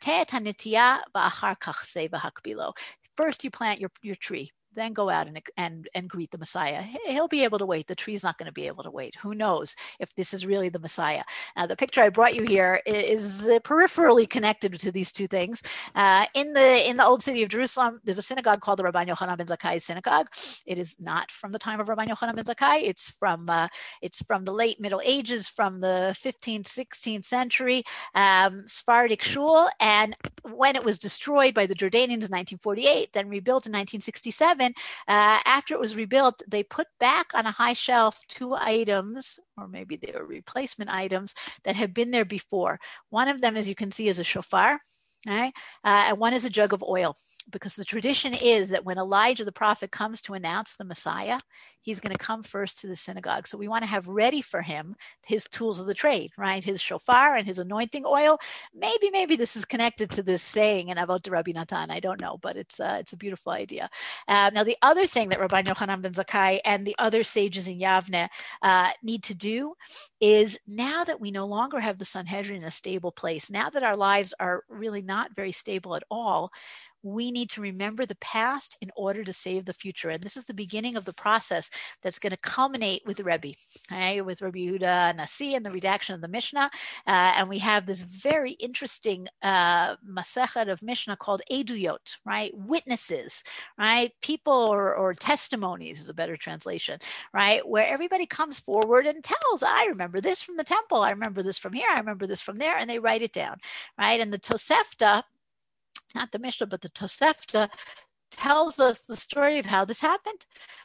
first you plant your, your tree. Then go out and, and and greet the Messiah. He'll be able to wait. The tree's not going to be able to wait. Who knows if this is really the Messiah? Uh, the picture I brought you here is uh, peripherally connected to these two things. Uh, in the in the old city of Jerusalem, there's a synagogue called the Rabbi Yochanan ben Zakkai synagogue. It is not from the time of Rabbi Yochanan ben Zakkai. It's from uh, it's from the late Middle Ages, from the fifteenth, sixteenth century, um, Sephardic shul. And when it was destroyed by the Jordanians in nineteen forty-eight, then rebuilt in nineteen sixty-seven, Uh, after it was rebuilt, they put back on a high shelf two items, or maybe they were replacement items, that had been there before. One of them, as you can see, is a shofar. Right? Uh, and one is a jug of oil, because the tradition is that when Elijah the prophet comes to announce the Messiah, he's going to come first to the synagogue. So we want to have ready for him his tools of the trade, right? His shofar and his anointing oil. Maybe, maybe this is connected to this saying in Avot Rabbi Natan. I don't know, but it's uh, it's a beautiful idea. Uh, now, the other thing that Rabbi Yochanan ben Zakkai and the other sages in Yavne uh, need to do is, now that we no longer have the Sanhedrin in a stable place, now that our lives are really not very stable at all, we need to remember the past in order to save the future. And this is the beginning of the process that's going to culminate with the Rebbe, okay? With Rabbi Yehuda Nasi and the redaction of the Mishnah. Uh, and we have this very interesting uh, Masechet of Mishnah called Eduyot, right? Witnesses, right? People or, or testimonies is a better translation, right? Where everybody comes forward and tells, I remember this from the temple. I remember this from here. I remember this from there. And they write it down, right? And the Tosefta, not the Mishnah, but the Tosefta, tells us the story of how this happened.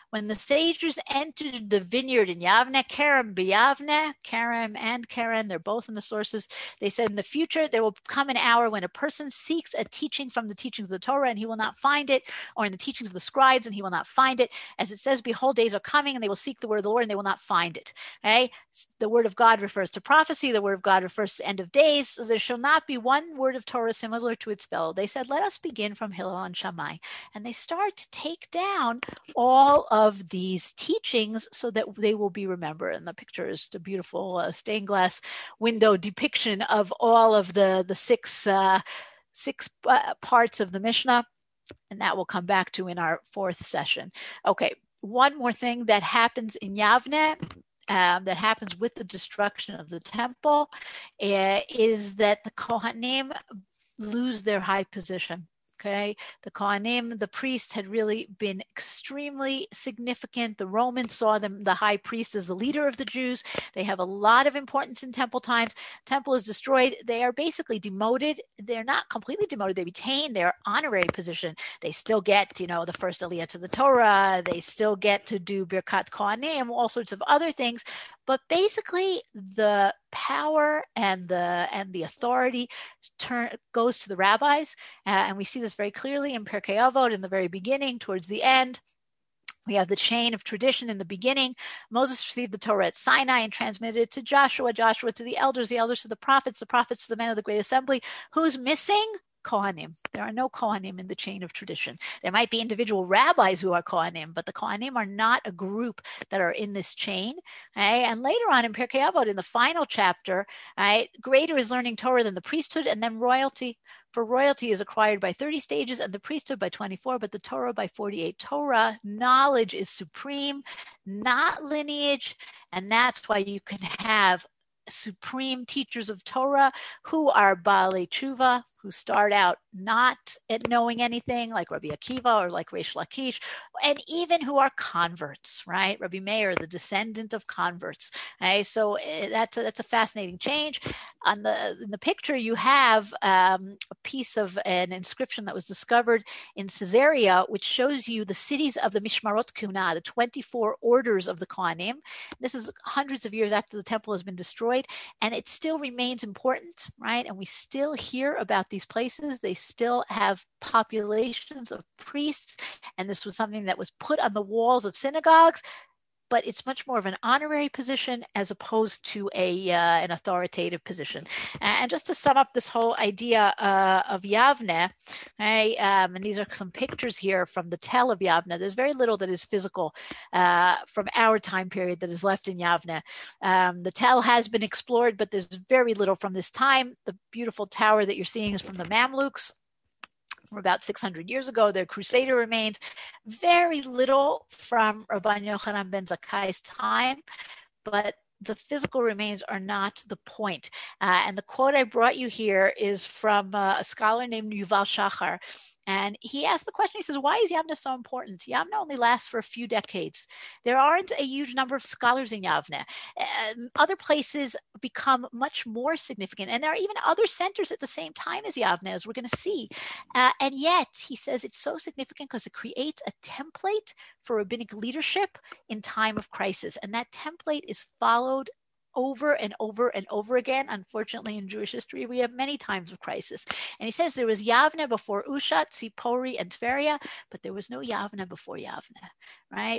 When the sages entered the vineyard in Yavne, Kerem b'Yavne, Kerem and Keren, they're both in the sources. They said in the future, there will come an hour when a person seeks a teaching from the teachings of the Torah and he will not find it, or in the teachings of the scribes and he will not find it. As it says, behold, days are coming and they will seek the word of the Lord and they will not find it. Okay? The word of God refers to prophecy. The word of God refers to end of days. So there shall not be one word of Torah similar to its fellow. They said, let us begin from Hillel and Shammai. And they start to take down all of these teachings so that they will be remembered. And the picture is a beautiful uh, stained glass window depiction of all of the, the six, uh, six uh, parts of the Mishnah. And that we'll come back to in our fourth session. Okay, one more thing that happens in Yavne, um, that happens with the destruction of the temple, uh, is that the Kohanim lose their high position. Okay, the Kohanim, the priests, had really been extremely significant. The Romans saw them, the high priest, as the leader of the Jews. They have a lot of importance in temple times. Temple is destroyed. They are basically demoted. They're not completely demoted. They retain their honorary position. They still get, you know, the first aliyah to the Torah. They still get to do Birkat Kohanim, all sorts of other things. But basically, the power and the and the authority turn goes to the rabbis, uh, and we see this very clearly in Pirkei Avot in the very beginning. Towards the end, we have the chain of tradition in the beginning. Moses received the Torah at Sinai and transmitted it to Joshua, Joshua to the elders, the elders to the prophets, the prophets to the men of the great assembly. Who's missing? Kohanim. There are no Kohanim in the chain of tradition. There might be individual rabbis who are Kohanim, but the Kohanim are not a group that are in this chain. Right? And later on in Pirkei Avot, in the final chapter, right, greater is learning Torah than the priesthood, and then royalty. For royalty is acquired by thirty stages and the priesthood by twenty-four, but the Torah by forty-eight. Torah, knowledge is supreme, not lineage, and that's why you can have supreme teachers of Torah who are Baalei Tshuva, who start out not at knowing anything, like Rabbi Akiva or like Reish Lakish, and even who are converts, right? Rabbi Meir, the descendant of converts. Okay? So that's a, that's a fascinating change. On the in the picture, you have um, a piece of an inscription that was discovered in Caesarea, which shows you the cities of the Mishmarot Kuna, the twenty-four orders of the Kohanim. This is hundreds of years after the temple has been destroyed, and it still remains important, right? And we still hear about these places. They still have populations of priests, and this was something that was put on the walls of synagogues, but it's much more of an honorary position as opposed to a uh, an authoritative position. And just to sum up this whole idea uh, of Yavne, right, um, and these are some pictures here from the Tell of Yavne. There's very little that is physical uh, from our time period that is left in Yavne. Um, the Tell has been explored, but there's very little from this time. The beautiful tower that you're seeing is from the Mamluks, from about six hundred years ago. Their Crusader remains. Very little from Rabban Yochanan ben Zakkai's time, but the physical remains are not the point. Uh, and the quote I brought you here is from uh, a scholar named Yuval Shachar. And he asked the question, he says, why is Yavne so important? Yavne only lasts for a few decades. There aren't a huge number of scholars in Yavne. Um, other places become much more significant. And there are even other centers at the same time as Yavne, as we're going to see. Uh, and yet, he says it's so significant because it creates a template for rabbinic leadership in time of crisis. And that template is followed over and over and over again. Unfortunately, in Jewish history, we have many times of crisis. And he says there was Yavne before Ushat, Tzipori, and Tveria, but there was no Yavne before Yavne, right?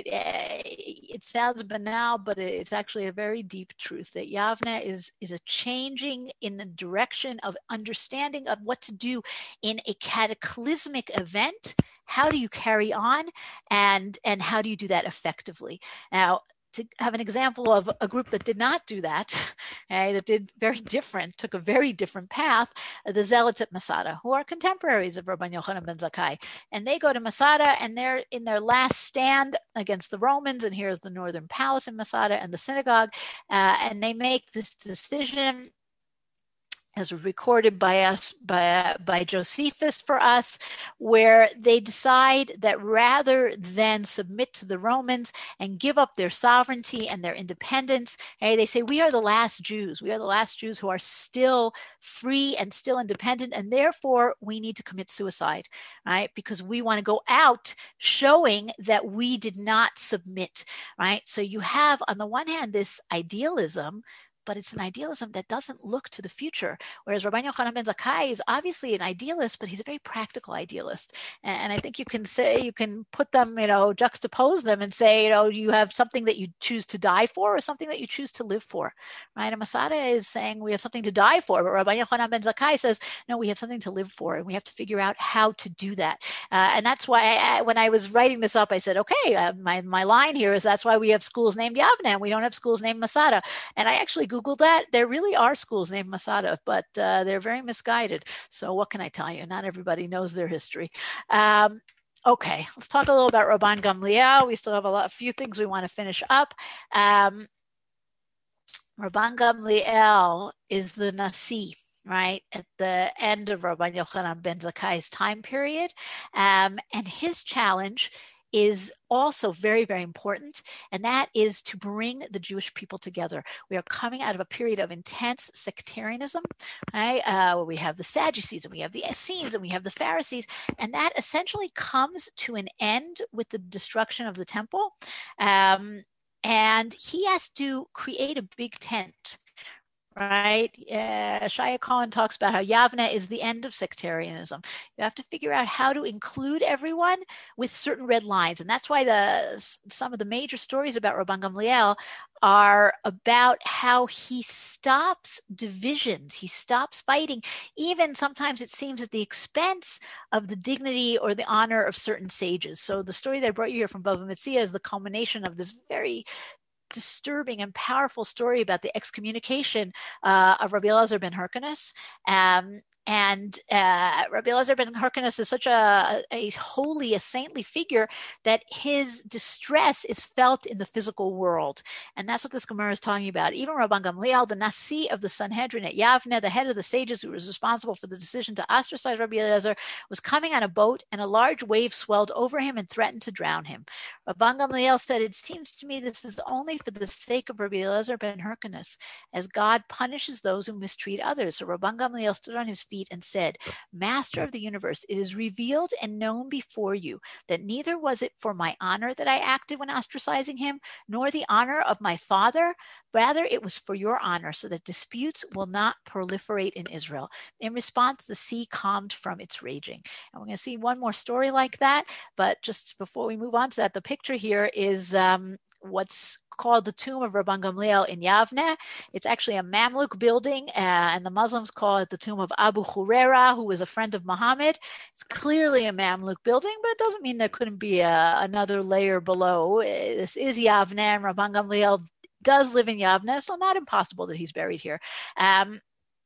It sounds banal, but it's actually a very deep truth that Yavne is, is a changing in the direction of understanding of what to do in a cataclysmic event. How do you carry on, and, and how do you do that effectively? Now, to have an example of a group that did not do that, okay, that did very different, took a very different path, the Zealots at Masada, who are contemporaries of Rabban Yochanan ben Zakkai. And they go to Masada, and they're in their last stand against the Romans, and here's the northern palace in Masada and the synagogue, uh, and they make this decision. as recorded by us, by, by Josephus for us, where they decide that rather than submit to the Romans and give up their sovereignty and their independence, hey, they say, we are the last Jews. We are the last Jews who are still free and still independent, and therefore we need to commit suicide, right? Because we want to go out showing that we did not submit, right? So you have, on the one hand, this idealism, but it's an idealism that doesn't look to the future. Whereas Rabbi Yochanan ben Zakkai is obviously an idealist, but he's a very practical idealist. And I think you can say, you can put them, you know, juxtapose them and say, you know, you have something that you choose to die for or something that you choose to live for, right? And Masada is saying we have something to die for, but Rabbi Yochanan ben Zakkai says, no, we have something to live for, and we have to figure out how to do that. Uh, and that's why I, when I was writing this up, I said, okay, uh, my, my line here is that's why we have schools named Yavne and we don't have schools named Masada. And I actually Googled that. There really are schools named Masada, but uh, they're very misguided. So what can I tell you? Not everybody knows their history. Um, okay, let's talk a little about Rabban Gamliel. We still have a lot, a few things we want to finish up. Um, Rabban Gamliel is the Nasi, right, at the end of Rabban Yochanan ben Zakkai's time period. Um, and his challenge is also very, very important, and that is to bring the Jewish people together. We are coming out of a period of intense sectarianism, right? Uh, where we have the Sadducees, and we have the Essenes, and we have the Pharisees, and that essentially comes to an end with the destruction of the temple. Um, and he has to create a big tent, right? Uh, Shaya Cohen talks about how Yavne is the end of sectarianism. You have to figure out how to include everyone with certain red lines. And that's why the some of the major stories about Rabban Gamliel are about how he stops divisions. He stops fighting. Even sometimes it seems at the expense of the dignity or the honor of certain sages. So the story that I brought you here from Bava Metzia is the culmination of this very disturbing and powerful story about the excommunication uh, of Rabbi Elazar ben Hyrcanus. Um, and uh, Rabbi Elazar ben Hyrcanus is such a, a holy, a saintly figure that his distress is felt in the physical world. And that's what this Gemara is talking about. Even Rabban Gamliel, the Nasi of the Sanhedrin at Yavne, the head of the sages who was responsible for the decision to ostracize Rabbi Elazar, was coming on a boat, and a large wave swelled over him and threatened to drown him. Rabban Gamliel said, it seems to me this is only for the sake of Rabbi Elazar ben Hyrcanus, as God punishes those who mistreat others. So Rabban Gamliel stood on his feet and said, Master of the universe, it is revealed and known before you that neither was it for my honor that I acted when ostracizing him, nor the honor of my father. Rather, it was for your honor, so that disputes will not proliferate in Israel. In response, the sea calmed from its raging. And we're going to see one more story like that. But just before we move on to that, the picture here is um, what's called the tomb of Rabban Gamliel in Yavne. It's actually a Mamluk building, uh, and the Muslims call it the tomb of Abu Huraira, who was a friend of Muhammad. It's clearly a Mamluk building, but it doesn't mean there couldn't be a, another layer below. This is Yavne, and Rabban Gamliel does live in Yavne, so not impossible that he's buried here. Um,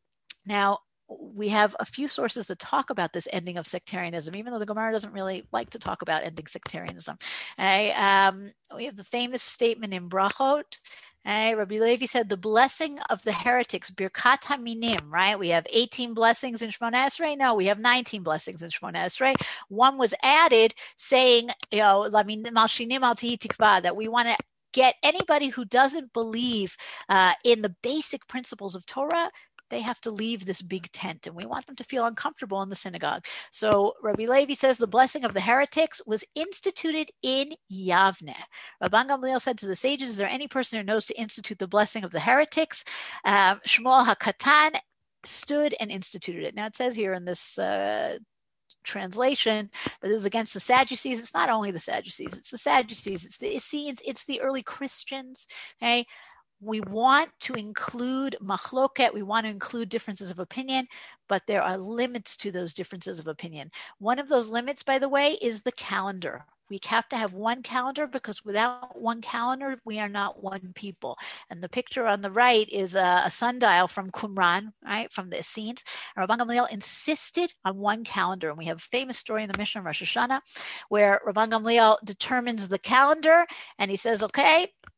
now, we have a few sources that talk about this ending of sectarianism, even though the Gemara doesn't really like to talk about ending sectarianism. Okay? Um, we have the famous statement in Brachot. Okay? Rabbi Levi said, the blessing of the heretics, Birkat HaMinim, right? We have eighteen blessings in Shemona Esrei. No, we have nineteen blessings in Shemona Esrei. One was added saying, you know, Malshinim al Tihi Tikva, that we want to get anybody who doesn't believe uh, in the basic principles of Torah, they have to leave this big tent, and we want them to feel uncomfortable in the synagogue. So Rabbi Levi says the blessing of the heretics was instituted in Yavne. Rabban Gamliel said to the sages, is there any person who knows to institute the blessing of the heretics? Um, Shmuel HaKatan stood and instituted it. Now it says here in this uh, translation that is against the Sadducees. It's not only the Sadducees, it's the Sadducees, it's the Essenes, it's the early Christians. Okay. We want to include machloket, we want to include differences of opinion, but there are limits to those differences of opinion. One of those limits, by the way, is the calendar. We have to have one calendar, because without one calendar, we are not one people. And the picture on the right is a, a sundial from Qumran, right, from the Essenes. And Rabban Gamliel insisted on one calendar. And we have a famous story in the Mishnah of Rosh Hashanah where Rabban Gamliel determines the calendar, and he says, okay,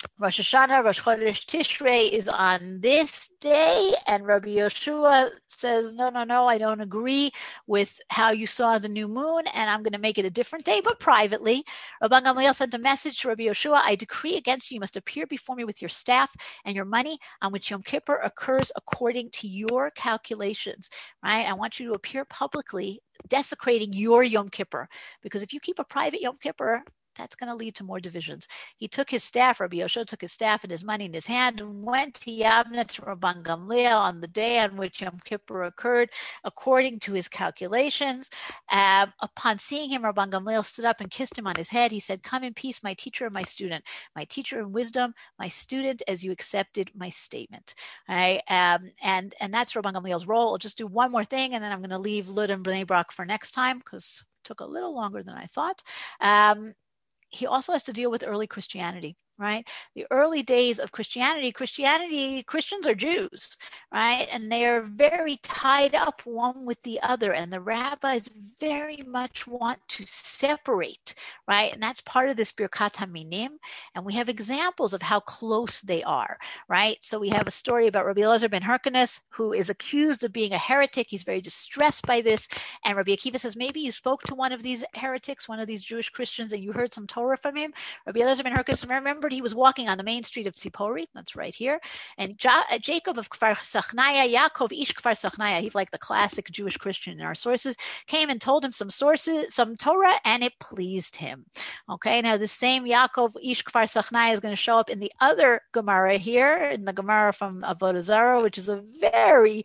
Rosh Hashanah, Rosh Chodesh Tishrei is on this day, and Rabbi Yoshua says, no, no, no, I don't agree with how you saw the new moon, and I'm going to make it a different day, but privately. Rabban Gamliel sent a message to Rabbi Yoshua, I decree against you, you must appear before me with your staff and your money on which Yom Kippur occurs according to your calculations, right? I want you to appear publicly desecrating your Yom Kippur, because if you keep a private Yom Kippur, that's going to lead to more divisions. He took his staff, Rabbi Yoshua took his staff and his money in his hand and went to Yavne to Rabban Gamliel on the day on which Yom Kippur occurred, according to his calculations. Uh, upon seeing him, Rabban Gamliel stood up and kissed him on his head. He said, come in peace, my teacher and my student, my teacher in wisdom, my student, as you accepted my statement. All right? Um, and, and that's Rabban Gamliel's role. I'll just do one more thing, and then I'm going to leave Lud and Bnei Brak for next time, because it took a little longer than I thought. Um, He also has to deal with early Christianity, right? The early days of Christianity, Christianity, Christians are Jews, right? And they are very tied up one with the other. And the rabbis very much want to separate, right? And that's part of this Birkat HaMinim. And we have examples of how close they are, right? So we have a story about Rabbi Elazar ben Hyrcanus, who is accused of being a heretic. He's very distressed by this. And Rabbi Akiva says, maybe you spoke to one of these heretics, one of these Jewish Christians, and you heard some Torah from him. Rabbi Elazar ben Hyrcanus remembered he was walking on the main street of Tzipori. That's right here. And ja- Jacob of Kfar Sachnaya, Yaakov Ish Kfar Sachnaya, he's like the classic Jewish Christian in our sources, came and told him some sources, some Torah, and it pleased him. Okay, now the same Yaakov Ish Kfar Sachnaya is going to show up in the other Gemara here, in the Gemara from Avodah Zarah, which is a very,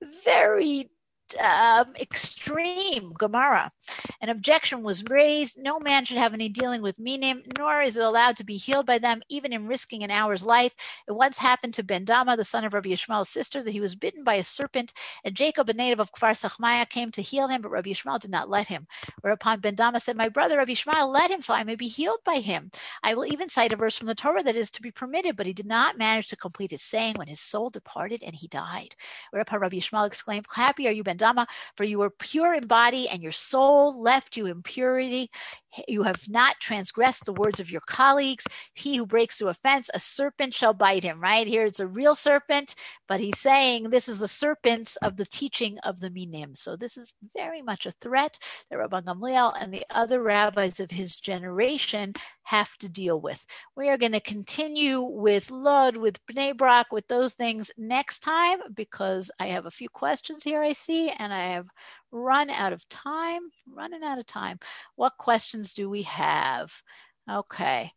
very Um, extreme Gemara. An objection was raised. No man should have any dealing with minim, nor is it allowed to be healed by them, even in risking an hour's life. It once happened to Ben Dama, the son of Rabbi Yishmael's sister, that he was bitten by a serpent, and Jacob, a native of Kfar Sachmaya, came to heal him, but Rabbi Yishmael did not let him. Whereupon Ben Dama said, my brother Rabbi Yishmael, let him, so I may be healed by him. I will even cite a verse from the Torah that is to be permitted, but he did not manage to complete his saying when his soul departed and he died. Whereupon Rabbi Yishmael exclaimed, happy are you, Ben Dama, for you were pure in body and your soul left you in purity. You have not transgressed the words of your colleagues. He who breaks through a fence, a serpent shall bite him, right? Here it's a real serpent, but he's saying this is the serpents of the teaching of the Minim. So this is very much a threat that Rabban Gamliel and the other rabbis of his generation have to deal with. We are going to continue with Lod, with Bnei Brak, with those things next time, because I have a few questions here I see, and I have run out of time, running out of time. What questions do we have? Okay.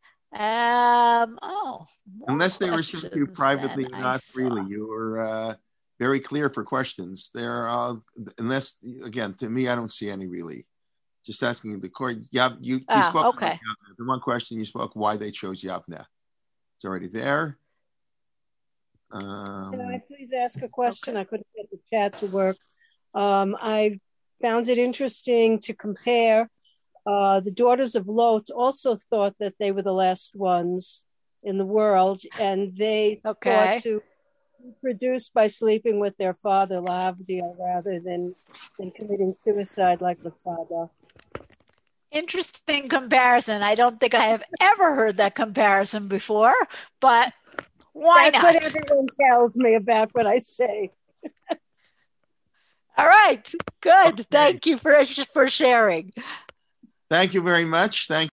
Um, oh, unless they were sent to you privately or not freely, you were uh, very clear for questions. There, uh, unless again, to me, I don't see any really. Just asking the court. Yeah, you, you ah, spoke. Okay. About the one question you spoke, why they chose Yavne. It's already there. Um, Can I please ask a question? Okay. I couldn't get the chat to work. Um, I found it interesting to compare. Uh, the daughters of Lot also thought that they were the last ones in the world, and they Okay. thought to reproduce by sleeping with their father, Lahavdil, rather than, than committing suicide like Latzada. Interesting comparison. I don't think I have ever heard that comparison before, but why That's not? what everyone tells me about what I say. All right. Good. Okay. Thank you for for sharing. Thank you very much. Thank